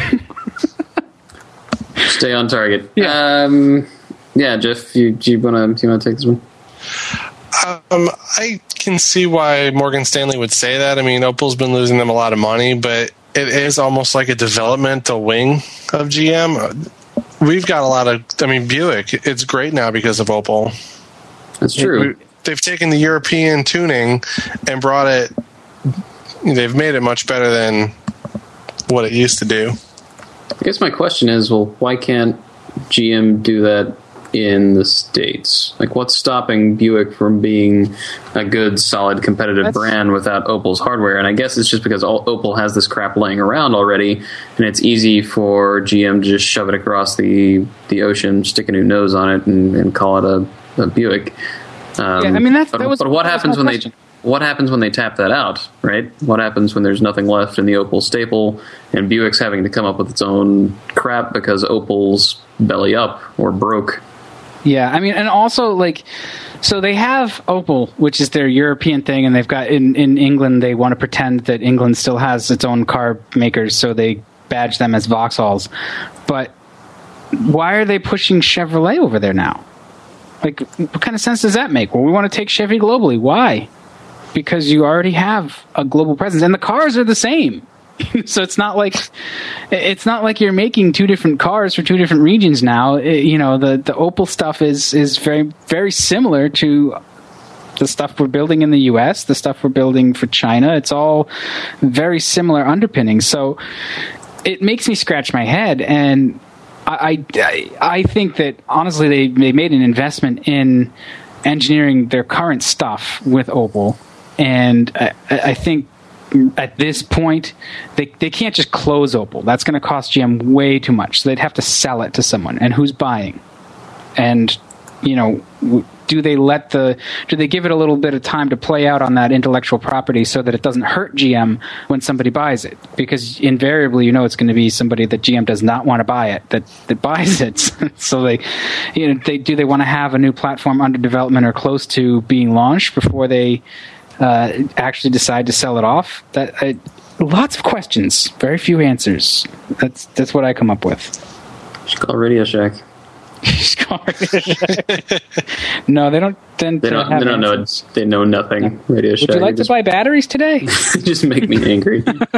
Stay on target. Yeah. Um, yeah, Jeff, you, do you want to take this one? Um, I can see why Morgan Stanley would say that. I mean, Opel's been losing them a lot of money, but it is almost like a developmental wing of G M. We've got a lot of. I mean, Buick. It's great now because of Opel. That's true. We- They've taken the European tuning and brought it. They've made it much better than what it used to do. I guess my question is, well, why can't G M do that in the States? Like, what's stopping Buick from being a good, solid, competitive That's- brand without Opel's hardware? And I guess it's just because all, Opel has this crap laying around already, and it's easy for G M to just shove it across the, the ocean, stick a new nose on it, and, and call it a, a Buick. Um, Yeah, I mean, that's- but, that was- but what that was happens my when question. they what happens when they tap that out, right? What happens when there's nothing left in the Opel staple and Buick's having to come up with its own crap because Opel's belly up or broke? Yeah, I mean, and also like, so they have Opel, which is their European thing, and they've got in in England. They want to pretend that England still has its own car makers, so they badge them as Vauxhalls. But why are they pushing Chevrolet over there now? Like, what kind of sense does that make? Well, we want to take Chevy globally. Why? Because you already have a global presence, and the cars are the same. So it's not like it's not like you're making two different cars for two different regions now. It- you know, the the Opel stuff is is very very similar to the stuff we're building in the U S, the stuff we're building for China. It's all very similar underpinnings. So it makes me scratch my head, and I I, I think that honestly they they made an investment in engineering their current stuff with Opel, and I, I think at this point they they can't just close Opel. That's going to cost G M way too much. So they'd have to sell it to someone, and who's buying? And you know, w- do they let the do they give it a little bit of time to play out on that intellectual property so that it doesn't hurt G M when somebody buys it? Because invariably, you know, it's going to be somebody that G M does not want to buy it that that buys it. So they, you know, they do they want to have a new platform under development or close to being launched before they uh, actually decide to sell it off? That uh, lots of questions, very few answers. That's that's what I come up with. You should call Radio Shack. No, they don't tend They to don't. have They don't know. answers. They know nothing. Radio Shack. Would you like to just, buy batteries today? just make me angry.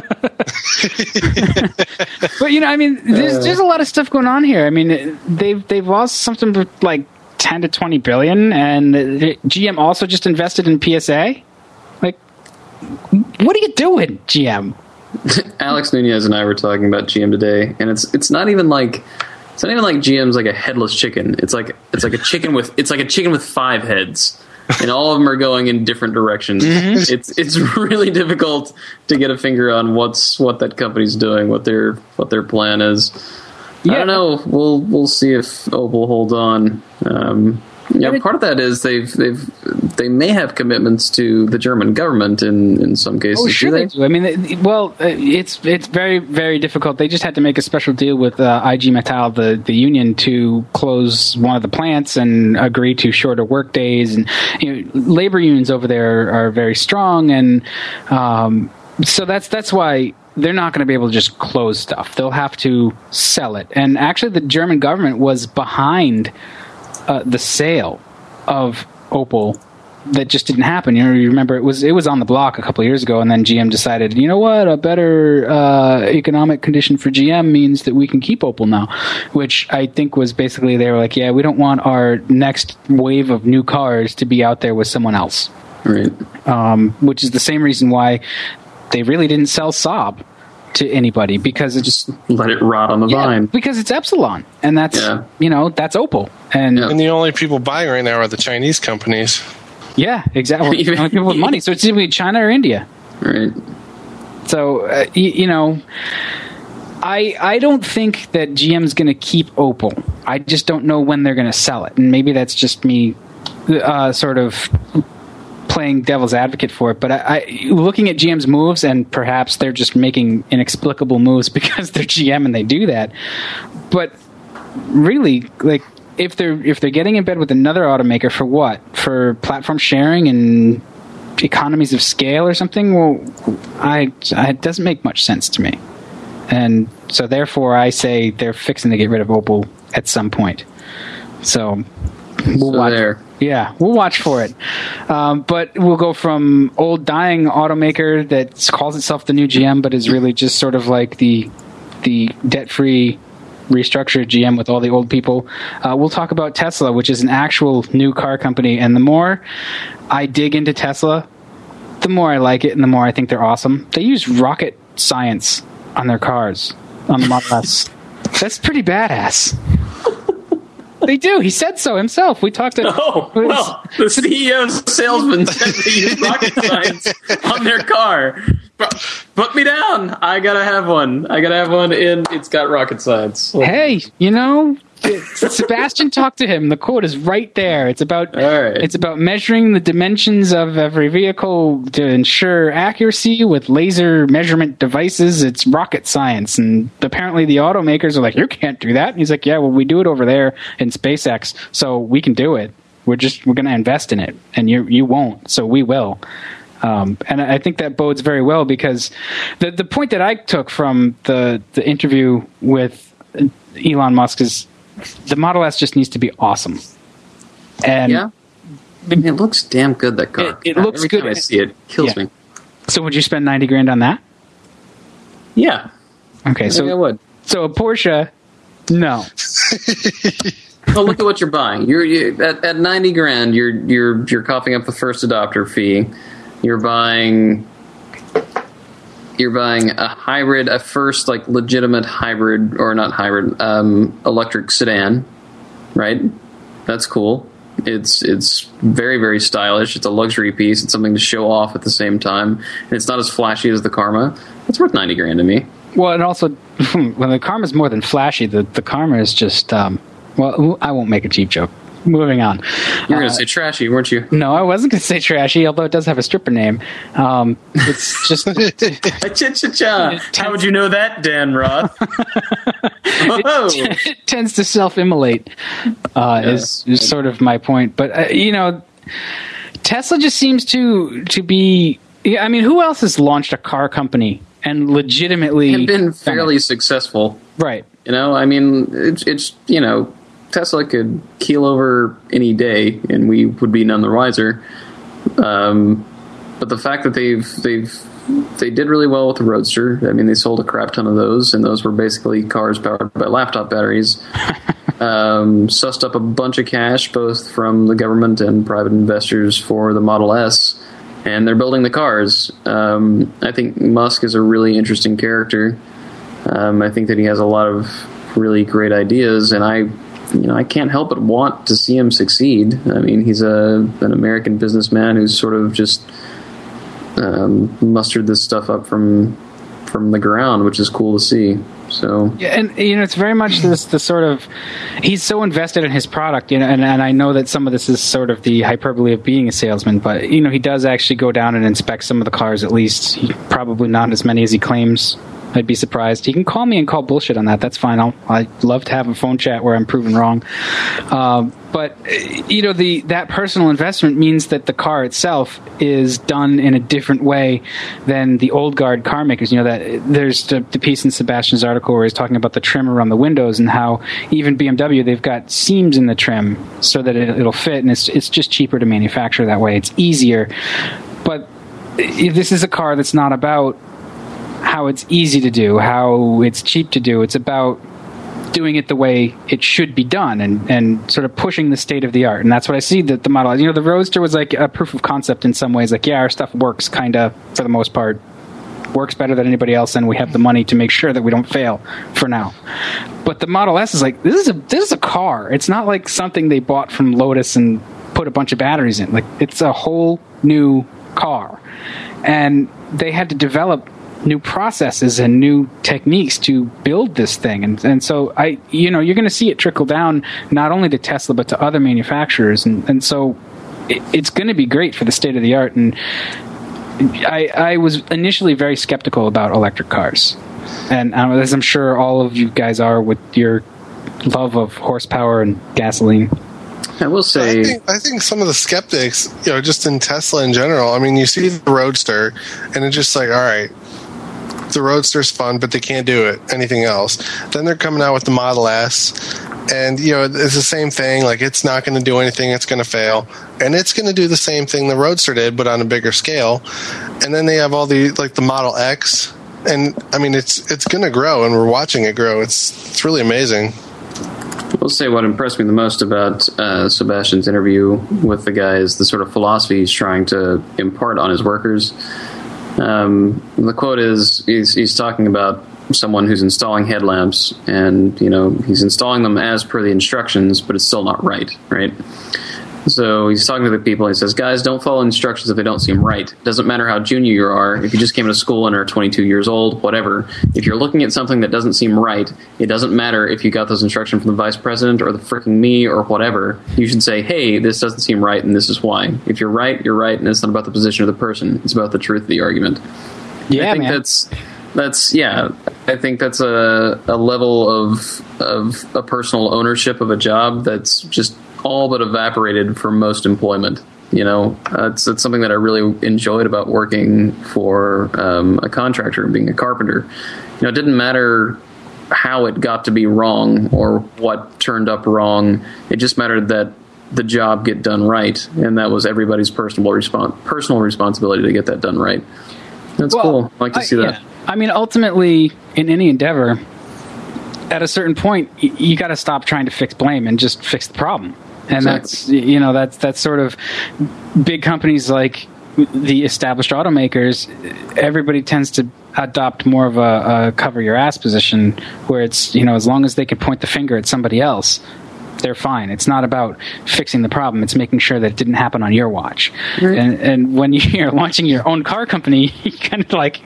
But you know, I mean, there's there's a lot of stuff going on here. I mean, they've they've lost something like ten to twenty billion, and G M also just invested in P S A. Like, what are you doing, G M? Alex Nunez and I were talking about G M today, and it's it's not even like It's not even like G M's like a headless chicken. It's like it's like a chicken with it's like a chicken with five heads, and all of them are going in different directions. Mm-hmm. It's it's really difficult to get a finger on what's what that company's doing, what their what their plan is. Yeah. I don't know. We'll we'll see if Opel holds on. Um, yeah, part of that is they've they've they may have commitments to the German government in, in some cases. Oh, sure do they? they do. I mean, well, it's it's very very difficult. They just had to make a special deal with uh, I G Metall, the the union, to close one of the plants and agree to shorter work days. And you know, labor unions over there are very strong, and um, so that's that's why. They're not going to be able to just close stuff. They'll have to sell it. And actually, the German government was behind uh, the sale of Opel. That just didn't happen. You know, you remember it was it was on the block a couple of years ago, and then G M decided, you know what, a better uh, economic condition for G M means that we can keep Opel now, which I think was basically they were like, yeah, we don't want our next wave of new cars to be out there with someone else. Right. Um, which is the same reason why they really didn't sell Saab to anybody, because it just let it rot on the yeah, vine. Because it's Epsilon, and that's yeah. you know that's Opel, and and the only people buying right now are the Chinese companies. Yeah, exactly. The only people with money, so it's either be China or India. Right. So uh, you, you know, I I don't think that G M's going to keep Opel. I just don't know when they're going to sell it, and maybe that's just me, uh, sort of. Playing devil's advocate for it, but I, I looking at G M's moves, and perhaps they're just making inexplicable moves because they're G M and they do that. But really, like if they're if they're getting in bed with another automaker for what? For platform sharing and economies of scale or something? Well, I, I it doesn't make much sense to me, and so therefore I say they're fixing to get rid of Opel at some point. So we'll so watch. There. Yeah, we'll watch for it. Um, but we'll go from old dying automaker that calls itself the new G M, but is really just sort of like the the debt-free restructured G M with all the old people. Uh, we'll talk about Tesla, which is an actual new car company. And the more I dig into Tesla, the more I like it and the more I think they're awesome. They use rocket science on their cars, on the Model S. That's pretty badass. They do. He said so himself. We talked to. Oh, well, the C E O salesman said they use rocket science on their car. Put me down. I gotta have one. I gotta have one, and it's got rocket science. Hey, you know, Sebastian talked to him. The quote is right there. It's about. All right. It's about measuring the dimensions of every vehicle to ensure accuracy with laser measurement devices. It's rocket science, and apparently the automakers are like, "You can't do that." And he's like, "Yeah, well, we do it over there in SpaceX, so we can do it. We're just we're going to invest in it, and you you won't, so we will." Um, and I think that bodes very well, because the the point that I took from the the interview with Elon Musk is the Model S just needs to be awesome. And yeah, it looks damn good. That car. It, it looks Every good. Time I see it, it kills yeah. me. So would you spend ninety grand on that? Yeah. Okay, I so think I would. So a Porsche, no. Well, look at what you're buying. You're you, at, at ninety grand. You're you're you're coughing up the first adopter fee. You're buying. You're buying a hybrid, a first like legitimate hybrid, or not hybrid, um, electric sedan, right? That's cool. It's it's very very stylish. It's a luxury piece. It's something to show off at the same time. And it's not as flashy as the Karma. It's worth ninety grand to me. Well, and also, when the Karma is more than flashy, the the Karma is just. Um, well, I won't make a cheap joke. Moving on. You were going to uh, say trashy, weren't you? No, I wasn't going to say trashy, although it does have a stripper name. Um, it's just... Cha-cha-cha. How would you know that, Dan Roth? it, t- it tends to self-immolate, uh, yes. is, is sort of my point. But, uh, you know, Tesla just seems to to be... I mean, who else has launched a car company and legitimately... And been fairly successful. Right. You know, I mean, it's, it's you know... Tesla could keel over any day, and we would be none the wiser. Um, but the fact that they've they've they did really well with the Roadster. I mean, they sold a crap ton of those, and those were basically cars powered by laptop batteries. um, sussed up a bunch of cash, both from the government and private investors, for the Model S, and they're building the cars. Um, I think Musk is a really interesting character. Um, I think that he has a lot of really great ideas, and I, you know, I can't help but want to see him succeed. I mean, he's a an American businessman who's sort of just um, mustered this stuff up from from the ground, which is cool to see. So yeah, and you know, it's very much this the sort of he's so invested in his product, you know, and, and I know that some of this is sort of the hyperbole of being a salesman, but you know, he does actually go down and inspect some of the cars. At least, he, probably not as many as he claims. I'd be surprised. He can call me and call bullshit on that. That's fine. I'll, I'd love to have a phone chat where I'm proven wrong. Um, but you know, the that personal investment means that the car itself is done in a different way than the old guard car makers. You know, that there's the, the piece in Sebastian's article where he's talking about the trim around the windows and how even B M W, they've got seams in the trim so that it, it'll fit, and it's it's just cheaper to manufacture that way. It's easier. But this is a car that's not about how it's easy to do, how it's cheap to do. It's about doing it the way it should be done, and, and sort of pushing the state of the art. And that's what I see that the model, you know, the Roadster was like a proof of concept in some ways. Like, yeah, our stuff works kind of for the most part, works better than anybody else, and we have the money to make sure that we don't fail for now. But the Model S is like, this is a this is a car. It's not like something they bought from Lotus and put a bunch of batteries in. Like, it's a whole new car, and they had to develop new processes and new techniques to build this thing. And and so I, you know, you're going to see it trickle down not only to Tesla but to other manufacturers. And and so it, it's going to be great for the state of the art. And I I was initially very skeptical about electric cars, and um, as I'm sure all of you guys are with your love of horsepower and gasoline. I will say, I think, I think some of the skeptics, you know, just in Tesla in general. I mean, you see the Roadster, and it's just like, all right, the Roadster's fun, but they can't do it anything else. Then they're coming out with the Model S, and you know, it's the same thing. Like, it's not going to do anything. It's going to fail, and it's going to do the same thing the Roadster did, but on a bigger scale. And then they have all the like the Model X, and I mean, it's it's going to grow, and we're watching it grow. It's it's really amazing. I'll say what impressed me the most about uh, Sebastian's interview with the guy is the sort of philosophy he's trying to impart on his workers. Um, the quote is, he's, he's talking about someone who's installing headlamps, and, you know, he's installing them as per the instructions, but it's still not right, right? So he's talking to the people, and he says, guys, don't follow instructions if they don't seem right. It doesn't matter how junior you are, if you just came to school and are twenty-two years old, whatever. If you're looking at something that doesn't seem right, it doesn't matter if you got those instructions from the vice president or the frickin' me or whatever. You should say, hey, this doesn't seem right, and this is why. If you're right, you're right, and it's not about the position of the person. It's about the truth of the argument. Yeah, I think man. that's... That's yeah. I think that's a a level of of a personal ownership of a job that's just all but evaporated from most employment. You know, uh, it's it's something that I really enjoyed about working for um, a contractor and being a carpenter. You know, it didn't matter how it got to be wrong or what turned up wrong. It just mattered that the job get done right, and that was everybody's personal respons- personal responsibility to get that done right. That's well, cool. I like to I, see that. Yeah. I mean, ultimately, in any endeavor, at a certain point, y- you got to stop trying to fix blame and just fix the problem. And Exactly. that's, you know, that's that's sort of big companies like the established automakers. Everybody tends to adopt more of a, a cover your ass position, where it's, you know, as long as they can point the finger at somebody else, they're fine. It's not about fixing the problem. It's making sure that it didn't happen on your watch. Right. And, and when you're launching your own car company, you kind of like,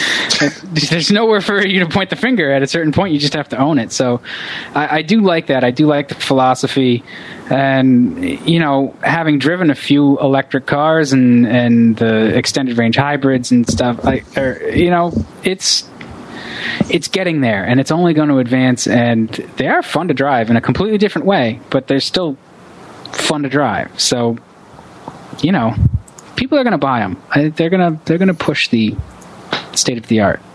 there's nowhere for you to point the finger. At a certain point, you just have to own it. So I, I do like that. I do like the philosophy. And, you know, having driven a few electric cars and, and the extended range hybrids and stuff, like, or, you know, it's, it's getting there, and it's only going to advance, and they are fun to drive in a completely different way, but they're still fun to drive. So, you know, people are going to buy them. I, they're going to they're going to push the state of the art,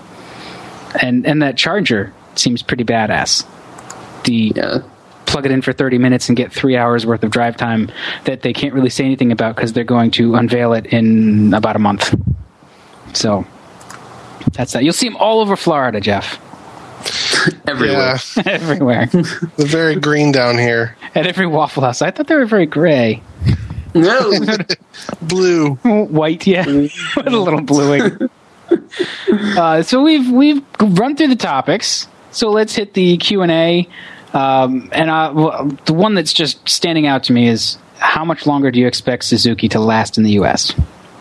and and that Charger seems pretty badass. The Yeah. plug it in for thirty minutes and get three hours worth of drive time that they can't really say anything about because they're going to unveil it in about a month. So. That's that. You'll see them all over Florida, Jeff. Everywhere. Yeah, Everywhere. they're very green down here. At every Waffle House. I thought they were very gray. No. Blue. White, yeah. With a little bluing. uh, so we've we've run through the topics. so let's hit the Q and A. Um, and uh, well, the one that's just standing out to me is, how much longer do you expect Suzuki to last in the U S?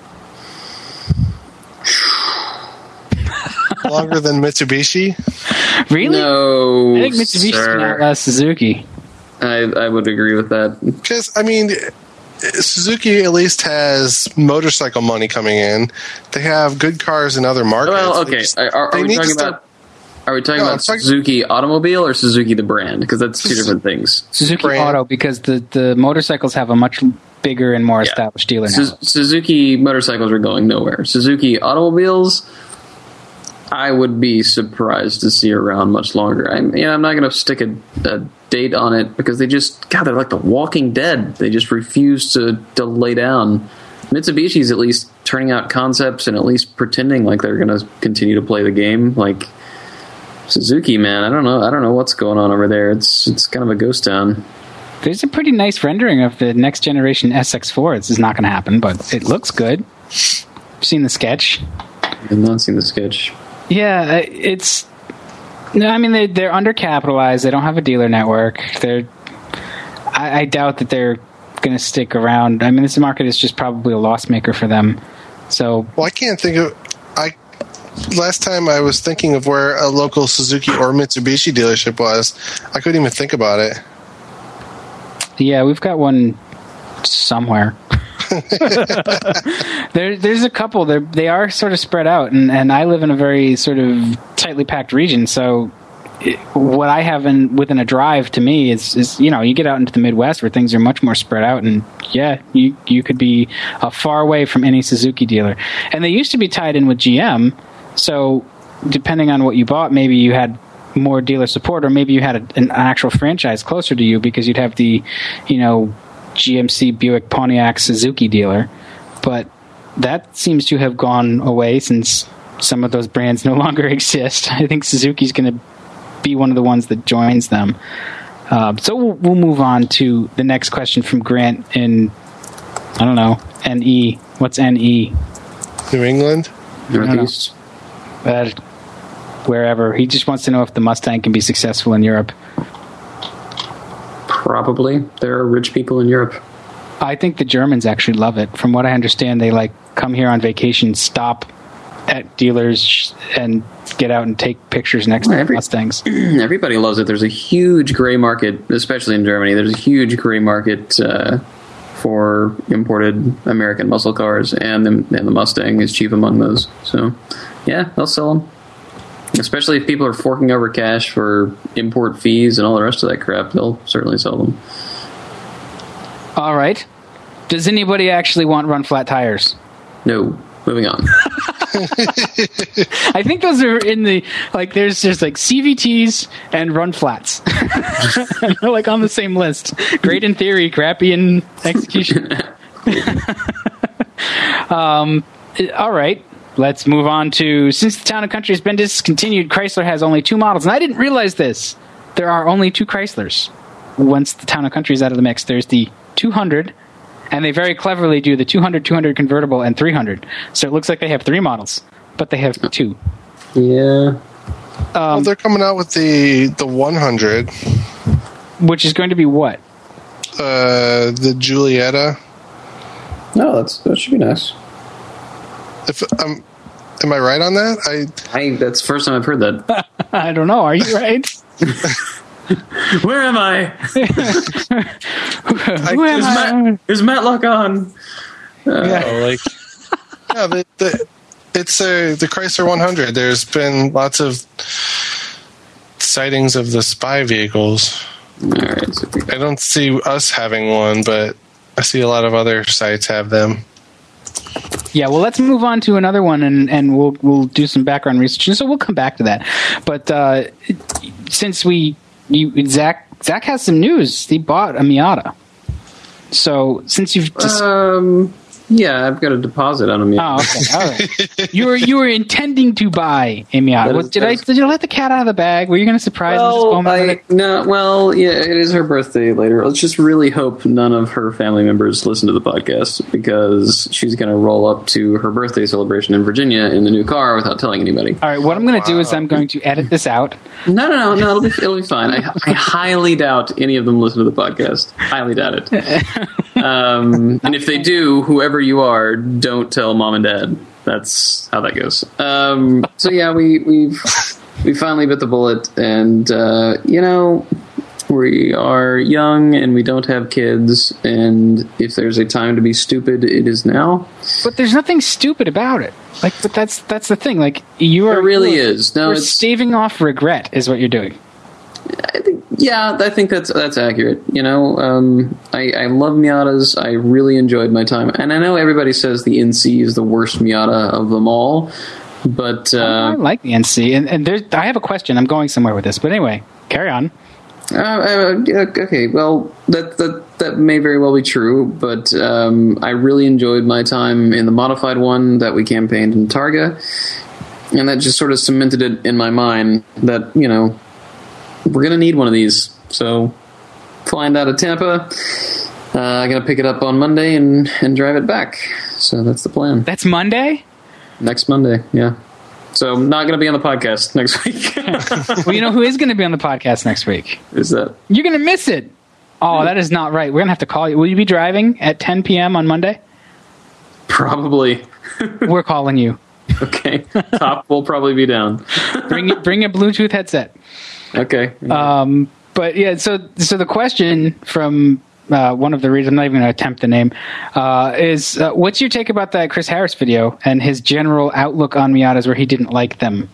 Longer than Mitsubishi? Really? No, I think Mitsubishi can outlast Suzuki. I, I would agree with that. Because, I mean, Suzuki at least has motorcycle money coming in. They have good cars in other markets. Well, okay. Just, are, are, are we talking start, about? Are we talking no, about talking, Suzuki automobile or Suzuki the brand? Because that's two different things. Suzuki brand. Auto, because the, the motorcycles have a much bigger and more Yeah. established dealer now. Su- Suzuki motorcycles are going nowhere. Suzuki automobiles, I would be surprised to see around much longer. I'm, you know, I'm not going to stick a, a date on it because they just, God, they're like the Walking Dead. They just refuse to, to lay down. Mitsubishi's at least turning out concepts and at least pretending like they're going to continue to play the game. Like Suzuki, man, I don't know. I don't know what's going on over there. It's it's kind of a ghost town. There's a pretty nice rendering of the next generation S X four. This is not going to happen, but it looks good. I've seen the sketch. I've not seen the sketch. Yeah, it's. No, I mean they they're undercapitalized. They don't have a dealer network. They're. I, I doubt that they're going to stick around. I mean, this market is just probably a loss maker for them. So. Well, I can't think of. I last time I was thinking of where a local Suzuki or Mitsubishi dealership was. I couldn't even think about it. Yeah, we've got one somewhere. there, there's a couple. They they are sort of spread out, and, and I live in a very sort of tightly packed region. So, it, what I have in within a drive to me is, is you know you get out into the Midwest where things are much more spread out, and yeah, you you could be uh, far away from any Suzuki dealer. And they used to be tied in with G M, so depending on what you bought, maybe you had more dealer support, or maybe you had a, an actual franchise closer to you because you'd have the, you know, G M C, Buick, Pontiac, Suzuki dealer. But that seems to have gone away since some of those brands no longer exist. I think Suzuki's going to be one of the ones that joins them. Uh, so we'll, we'll move on to the next question from Grant in, I don't know, N E. What's N E? New England? Northeast. Uh, wherever. He just wants to know if the Mustang can be successful in Europe. Probably. There are rich people in Europe. I think the Germans actually love it. From what I understand, they like come here on vacation, stop at dealers, and get out and take pictures next to Every, Mustangs. Everybody loves it. There's a huge gray market, especially in Germany. There's a huge gray market uh, for imported American muscle cars, and the, and the Mustang is chief among those. So, yeah, they'll sell them. Especially if people are forking over cash for import fees and all the rest of that crap, they'll certainly sell them. All right. Does anybody actually want run flat tires? No. Moving on. I think those are in the, like, there's just like C V Ts and run flats. They're like on the same list. Great in theory, crappy in execution. um, all right. Let's move on to, since the Town and Country has been discontinued, Chrysler has only two models. And I didn't realize this. There are only two Chryslers. Once the Town and Country is out of the mix, there's the two hundred, and they very cleverly do the two hundred, two hundred convertible, and three hundred. So it looks like they have three models, but they have two. Yeah. Um, Well, they're coming out with the, the one hundred. Which is going to be what? Uh, the Giulietta. No, that's that should be nice. If um, am I right on that? I I that's the first time I've heard that. I don't know. Are you right? Where am I? Who am is, I? Matt, is Matlock on? Uh, yeah, like yeah, the, the, it's a the Chrysler one hundred. There's been lots of sightings of the spy vehicles. All right, so I don't see us having one, but I see a lot of other sites have them. Yeah, well, let's move on to another one, and, and we'll we'll do some background research, and so we'll come back to that. But uh, since we, you, Zach, Zach has some news. He bought a Miata. So since you've just, um, Yeah, I've got a deposit on a Miata. Oh, okay. All right. You were you were intending to buy a Miata. That Was, is- did that I is- did you let the cat out of the bag? Were you going to surprise Missus Well, Bowman with I, it? no, well, yeah, it is her birthday later. Let's just really hope none of her family members listen to the podcast because she's going to roll up to her birthday celebration in Virginia in the new car without telling anybody. All right. What I'm going to do is I'm going to edit this out. No, no, no, no. It'll be, it'll be fine. I, I highly doubt any of them listen to the podcast. Highly doubt it. Um, and if they do, whoever you are, don't tell mom and dad. That's how that goes. Um, so yeah, we we've we finally bit the bullet, and uh, you know, we are young and we don't have kids, and if there's a time to be stupid, it is now. But there's nothing stupid about it. Like, but that's that's the thing. Like, you are There really you are- is. No, you're it's- staving off regret is what you're doing. I think, yeah, I think that's that's accurate. You know, um, I, I love Miatas. I really enjoyed my time, and I know everybody says the N C is the worst Miata of them all, but I uh, like the N C, and and there's I have a question. I'm going somewhere with this, but anyway, carry on. uh, uh, yeah, okay, well, that that that may very well be true, but um, I really enjoyed my time in the modified one that we campaigned in Targa, and that just sort of cemented it in my mind that, you know, we're going to need one of these. So, flying out of Tampa, uh, I'm going to pick it up on Monday and, and drive it back. So, that's the plan. That's Monday. Next Monday, yeah. So, I'm not going to be on the podcast next week. Well, you know who is going to be on the podcast next week? Is that? You're going to miss it. Oh, that is not right. We're going to have to call you. Will you be driving at ten p.m. on Monday? Probably. We're calling you. Okay. Top will probably be down. Bring bring a Bluetooth headset. Okay. Um, but yeah, so so the question from uh, one of the readers, I'm not even going to attempt the name, uh, is uh, what's your take about that Chris Harris video and his general outlook on Miatas where he didn't like them?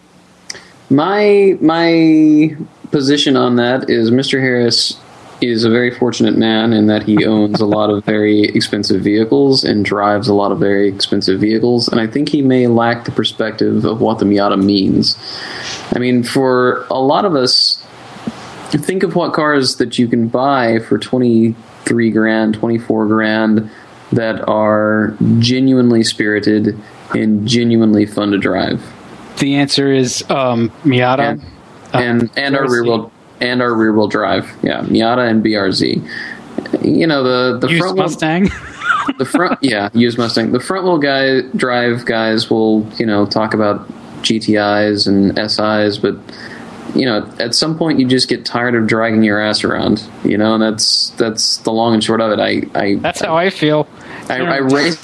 My my position on that is Mister Harris is a very fortunate man in that he owns a lot of very expensive vehicles and drives a lot of very expensive vehicles, and I think he may lack the perspective of what the Miata means. I mean, for a lot of us, think of what cars that you can buy for twenty-three grand, twenty-four grand that are genuinely spirited and genuinely fun to drive. The answer is um, Miata. And and, and our B R Z. rear wheel and our rear wheel drive, yeah, Miata and B R Z. You know, the the Used front wheel, Mustang. the front, yeah, used Mustang. The front wheel guy drive guys will, you know, talk about G T Is and S Is, but you know, at some point you just get tired of dragging your ass around. You know, and that's that's the long and short of it. I, I That's how I feel. I, I raced.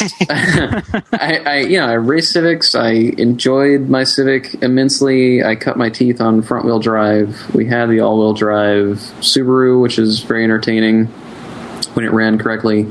I, I, you know, I raced Civics. I enjoyed my Civic immensely. I cut my teeth on front wheel drive. We had the all wheel drive Subaru, which is very entertaining when it ran correctly.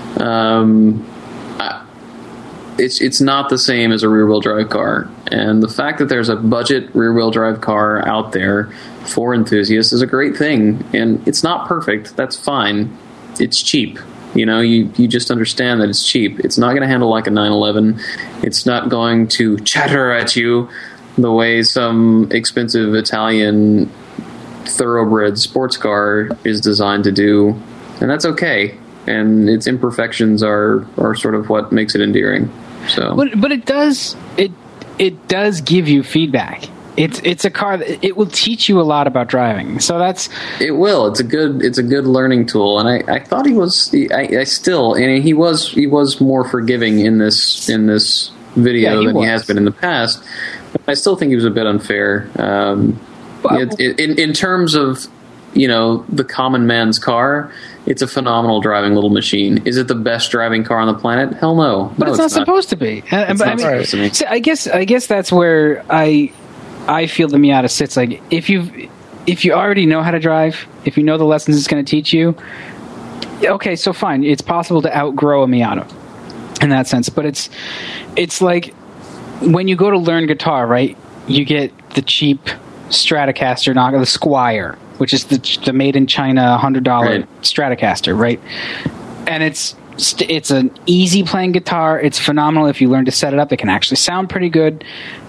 Um, I, it's it's not the same as a rear wheel drive car, and the fact that there's a budget rear wheel drive car out there for enthusiasts is a great thing. And it's not perfect. That's fine. It's cheap. You know, you, you just understand that it's cheap. It's not going to handle like a nine eleven. It's not going to chatter at you the way some expensive Italian thoroughbred sports car is designed to do. And that's okay. And its imperfections are, are sort of what makes it endearing. So, But but it does it it does give you feedback. It's it's a car that it will teach you a lot about driving. So that's it will. It's a good. It's a good learning tool, and I, I thought he was. I, I still, and he was. He was more forgiving in this in this video Yeah, he than was. he has been in the past. But I still think he was a bit unfair. Um, Well- it, it, in in terms of, you know, the common man's car, it's a phenomenal driving little machine. Is it the best driving car on the planet? Hell no. but no, it's, not supposed to be. Uh, It's but not I mean, supposed to be. see, I guess I guess that's where I I feel the Miata sits. Like if you if you already know how to drive, if you know the lessons it's going to teach you, okay, so fine. It's possible to outgrow a Miata in that sense, but it's it's like when you go to learn guitar, right? You get the cheap Stratocaster, not the Squire, which is the the made in China hundred dollar Right. Stratocaster, right? And it's it's an easy playing guitar. It's phenomenal if you learn to set it up. It can actually sound pretty good.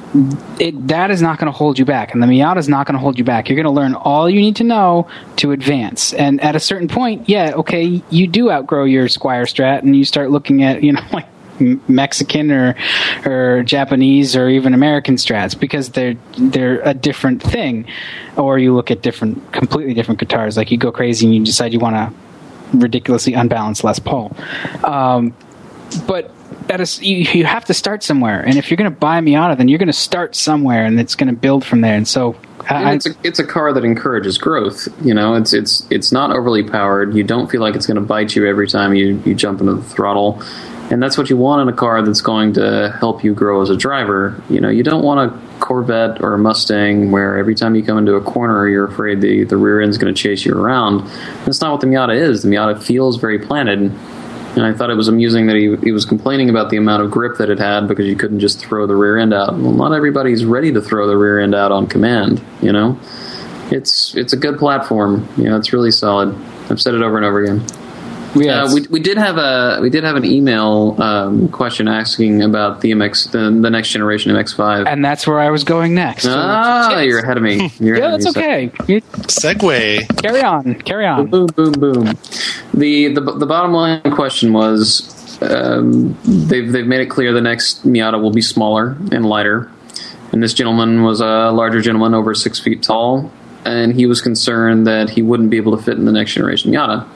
It, that is not going to hold you back, and the Miata is not going to hold you back. You're going to learn all you need to know to advance. And at a certain point, yeah, okay, you do outgrow your Squire Strat, and you start looking at, you know, like M- Mexican or or Japanese or even American strats, because they're they're a different thing. Or you look at different, completely different guitars. Like you go crazy and you decide you want a ridiculously unbalanced Les Paul. Um, but at a, you, you have to start somewhere, and if you're going to buy a Miata, then you're going to start somewhere, and it's going to build from there. And so, and I, it's a it's a car that encourages growth. You know, it's it's it's not overly powered. You don't feel like it's going to bite you every time you, you jump into the throttle, and that's what you want in a car that's going to help you grow as a driver. You know, you don't want a Corvette or a Mustang where every time you come into a corner, you're afraid the the rear end's going to chase you around. That's not what the Miata is. The Miata feels very planted. And I thought it was amusing that he, he was complaining about the amount of grip that it had because you couldn't just throw the rear end out. Well, not everybody's ready to throw the rear end out on command, you know? It's it's a good platform. You know, it's really solid. I've said it over and over again. Yeah, uh, we we did have a we did have an email um, question asking about the M X the, the next generation M X five, and that's where I was going next. Ah, so you're ahead of me. You're yeah, that's okay. You, Segway. Carry on. Carry on. Boom, boom, boom. The the the bottom line question was um, they've they've made it clear the next Miata will be smaller and lighter, and this gentleman was a larger gentleman, over six feet tall, and he was concerned that he wouldn't be able to fit in the next generation Miata.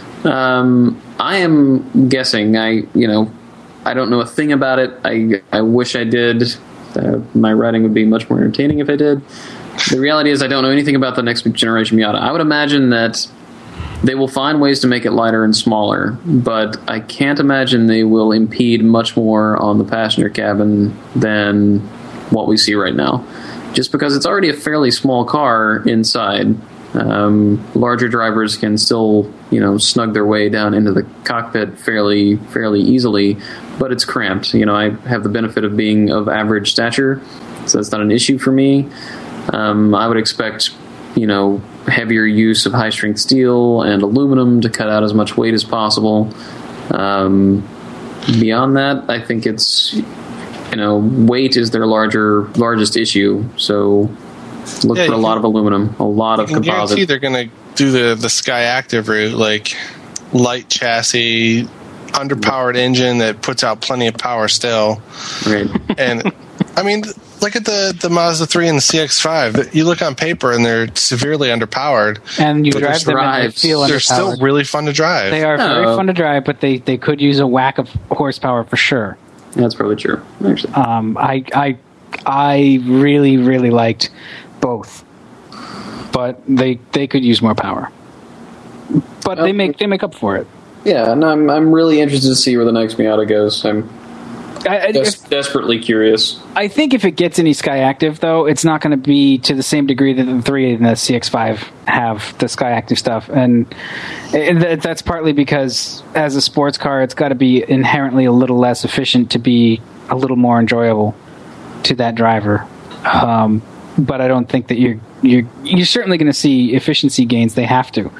Um, I am guessing. I, you know, I don't know a thing about it. I, I wish I did. Uh, my writing would be much more entertaining if I did. The reality is, I don't know anything about the next generation Miata. I would imagine that they will find ways to make it lighter and smaller, but I can't imagine they will impede much more on the passenger cabin than what we see right now. Just because it's already a fairly small car inside. Um, larger drivers can still, you know, snug their way down into the cockpit fairly, fairly easily, but it's cramped. You know, I have the benefit of being of average stature, so that's not an issue for me. Um, I would expect, you know, heavier use of high-strength steel and aluminum to cut out as much weight as possible. Um, beyond that, I think it's, you know, weight is their larger, largest issue. So. Look yeah, for a lot of aluminum, a lot of composite. I guarantee they're going to do the, the Sky Active route, like light chassis, underpowered engine that puts out plenty of power still. Right. And, I mean, look at the, the Mazda three and the C X five. You look on paper and they're severely underpowered. And you drive them and they feel underpowered. They're still really fun to drive. They are oh. very fun to drive, but they, they could use a whack of horsepower for sure. That's probably true, actually. Um, I, I, I really, really liked both, but they they could use more power. But um, they make they make up for it. Yeah, and I'm I'm really interested to see where the next Miata goes. I'm I, I, des- if, desperately curious. I think if it gets any Sky Active, though, it's not going to be to the same degree that the three and the C X five have the Sky Active stuff, and, and that's partly because as a sports car, it's got to be inherently a little less efficient to be a little more enjoyable to that driver. Um, But I don't think that you're you're you're certainly going to see efficiency gains. They have to,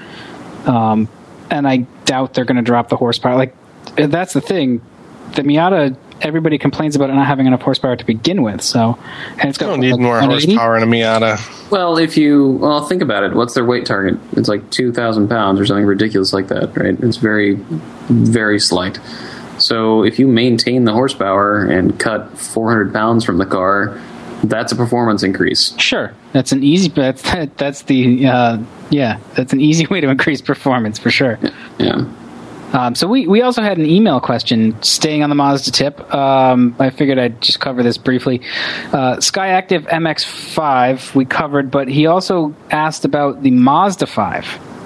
um, and I doubt they're going to drop the horsepower. Like that's the thing. The Miata, everybody complains about it not having enough horsepower to begin with. So, and it's got you don't need like more horsepower in a Miata. Well, if you well think about it, what's their weight target? It's like two thousand pounds or something ridiculous like that, right? It's very, very slight. So if you maintain the horsepower and cut four hundred pounds from the car. That's a performance increase. Sure, that's an easy. That's that, that's the uh, yeah. That's an easy way to increase performance for sure. Yeah. yeah. Um, so we, we also had an email question. Staying on the Mazda tip, um, I figured I'd just cover this briefly. Uh, Sky Active M X five we covered, but he also asked about the Mazda five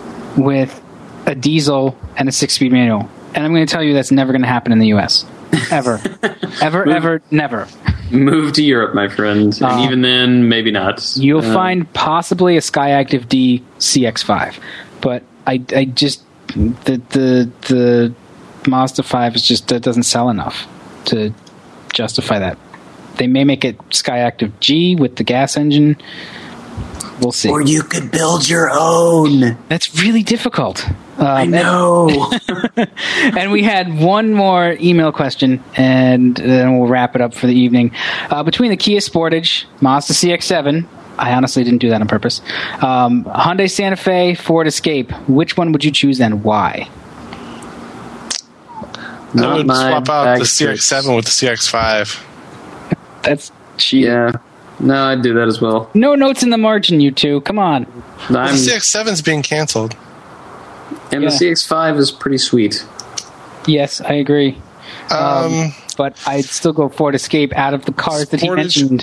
with a diesel and a six-speed manual. And I'm going to tell you that's never going to happen in the U S Ever, ever, ever, never. Move to Europe, my friend. And um, even then, maybe not. You'll um, find possibly a Sky Active D C X five. But I, I just, the, the, the Mazda five is just, it doesn't sell enough to justify that. They may make it Sky Active G with the gas engine. We'll see. Or you could build your own. That's really difficult. Um, I know. And, and we had one more email question, and then we'll wrap it up for the evening. Uh, between the Kia Sportage, Mazda C X seven, I honestly didn't do that on purpose, um, Hyundai Santa Fe, Ford Escape, which one would you choose and why? I Not would my swap out bag the C X seven with the C X five. That's cheap. Yeah. No, I'd do that as well. No notes in the margin, you two. Come on. Well, I'm, the C X seven is being canceled. and yeah. the C X five is pretty sweet. Yes, I agree. Um, Um, but I'd still go Ford Escape out of the cars that he Sportage- mentioned.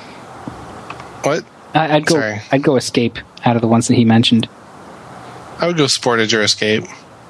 what? I- I'd go. Sorry. I'd go Escape out of the ones that he mentioned I would go Sportage or Escape.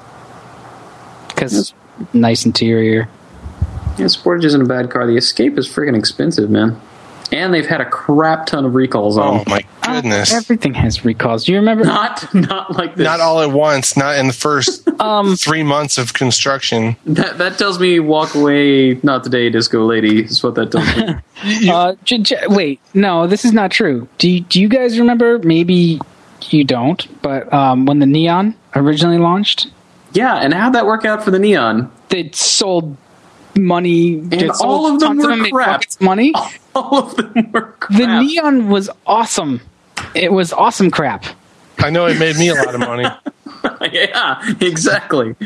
because nice interior. Yeah, Sportage isn't a bad car. The Escape is friggin' expensive, man. And they've had a crap ton of recalls on Oh them. my goodness! Uh, everything has recalls. Do you remember? Not, not like this. Not all at once. Not in the first Um, three months of construction. That, that tells me walk away, not today, disco lady, is what that tells me. You- uh, j- j- wait, no, this is not true. Do you, do you guys remember? Maybe you don't, but um, when the Neon originally launched, Yeah, and how'd that work out for the Neon? they sold money. And they sold all of them tons were made crap. pockets money. All of them were crap. The Neon was awesome. It was awesome crap. I know it made me a lot of money. Yeah, exactly.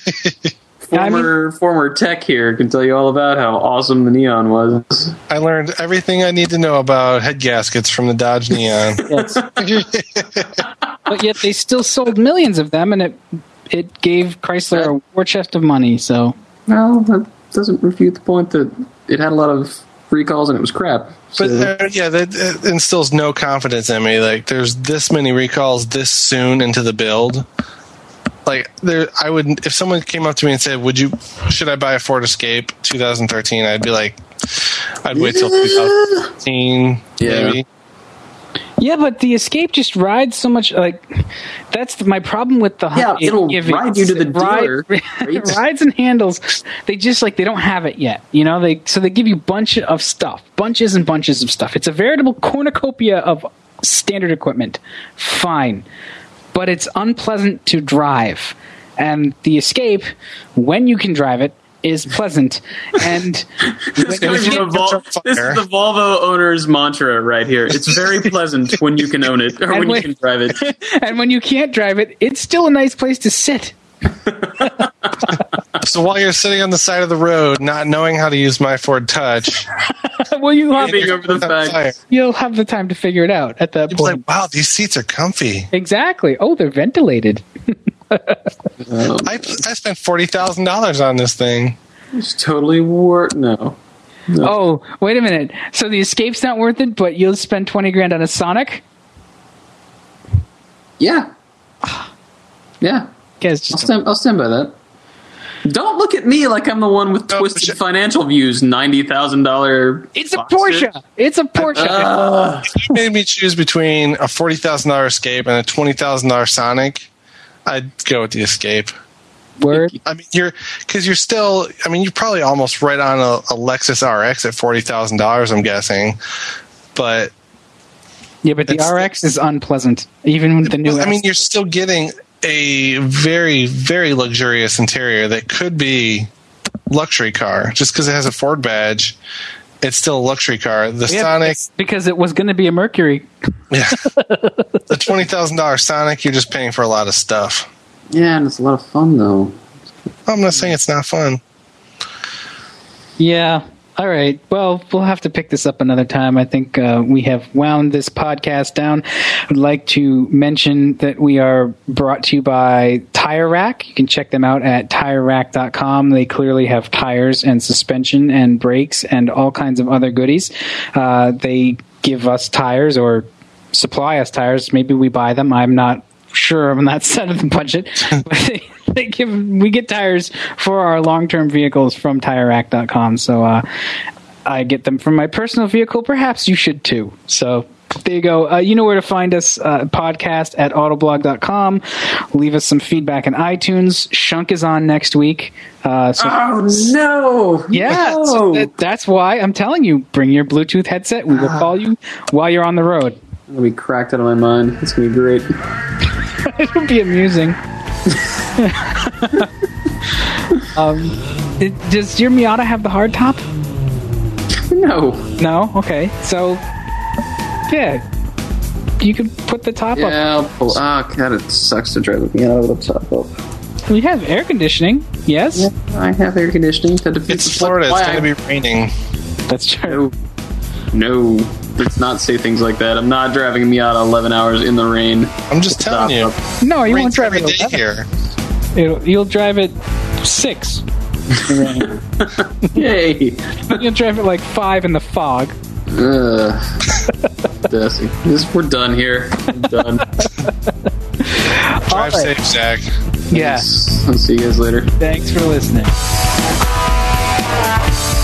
I former former tech here can tell you all about how awesome the Neon was. I learned everything I need to know about head gaskets from the Dodge Neon. Yes. But yet they still sold millions of them, and it it gave Chrysler a war chest of money. So Well, that doesn't refute the point that it had a lot of recalls and it was crap. But So- uh, yeah, that uh, instills no confidence in me. Like, there's this many recalls this soon into the build. Like, there, I would if someone came up to me and said, "Would you? Should I buy a Ford Escape twenty thirteen?" I'd be like, "I'd wait till twenty fifteen, Yeah. maybe." yeah, but the Escape just rides so much. Like that's the, my problem with the Yeah, it- it'll if ride you to the ride- dealer, right? it rides and handles. They just like they don't have it yet. You know, they so they give you bunch of stuff, bunches and bunches of stuff. It's a veritable cornucopia of standard equipment. Fine. But it's unpleasant to drive. And the Escape, when you can drive it, is pleasant. And This, when you is the can't- Vol- this is the Volvo owner's mantra right here. It's very pleasant when you can own it or And when when- you can drive it. and when you can't drive it, it's still a nice place to sit. So while you're sitting on the side of the road, not knowing how to use my Ford Touch, Well, you have, Being over the fact. you'll have the time to figure it out at that you'd be point. like, "Wow, these seats are comfy." Exactly. Oh, they're ventilated. Um, I I spent forty thousand dollars on this thing. it's totally war. No. Oh, wait a minute. So the Escape's not worth it, but you'll spend twenty grand on a Sonic? Yeah. Yeah. Guys, I'll just stand, I'll stand by that. Don't look at me like I'm the one with No, twisted but- financial views. Ninety thousand dollar. it's a Porsche. It's a Porsche. Uh, If you made me choose between a forty thousand dollar Escape and a twenty thousand dollar Sonic, I'd go with the Escape. Word. I mean, you're because you're still. I mean, you're probably almost right on a, a Lexus R X at forty thousand dollars. I'm guessing, but Yeah, but the it's- R X is unpleasant, even with the new. I mean, S. you're still getting a very, very luxurious interior that could be luxury car. Just because it has a Ford badge, it's still a luxury car. The Yeah, Sonic, because- because it was going to be a Mercury. yeah, the twenty thousand dollar Sonic, you're just paying for a lot of stuff. yeah, and it's a lot of fun though. I'm not saying it's not fun. Yeah. All right. Well, we'll have to pick this up another time. I think uh, we have wound this podcast down. I'd like to mention that we are brought to you by Tire Rack. You can check them out at tire rack dot com. They clearly have tires and suspension and brakes and all kinds of other goodies. Uh, they give us tires or supply us tires. Maybe we buy them. I'm not sure on that side of the budget. But they, they give we get tires for our long-term vehicles from tire rack dot com. So uh, I get them from my personal vehicle. Perhaps you should too. So there you go. Uh, you know where to find us. Uh, podcast at autoblog dot com. Leave us some feedback on iTunes. Shunk is on next week. Uh, so Oh no! yeah, No. so that, that's why I'm telling you, bring your Bluetooth headset. We will call you while you're on the road. I'm gonna be cracked out of my mind. It's gonna be great. It'll be amusing. um, it, does your Miata have the hard top? No. No? Okay. So, yeah. You could put the top up. Yeah, I'll pull. Ah, God, it sucks to drive with me out of the top up. We have air conditioning. Yes, Yeah, I have air conditioning. That defeats It's the Florida. It's why going I- to be raining. that's true. No, no. Let's not say things like that. I'm not driving a Miata eleven hours in the rain. I'm just telling you. No, you Rains won't drive every it. day here. It'll, you'll drive it six. Yay! Then you'll drive it like five in the fog. Ugh. Desi. This, we're done here. I'm done. Drive All right. safe, Zach. Yeah. I'll see you guys later. Thanks for listening.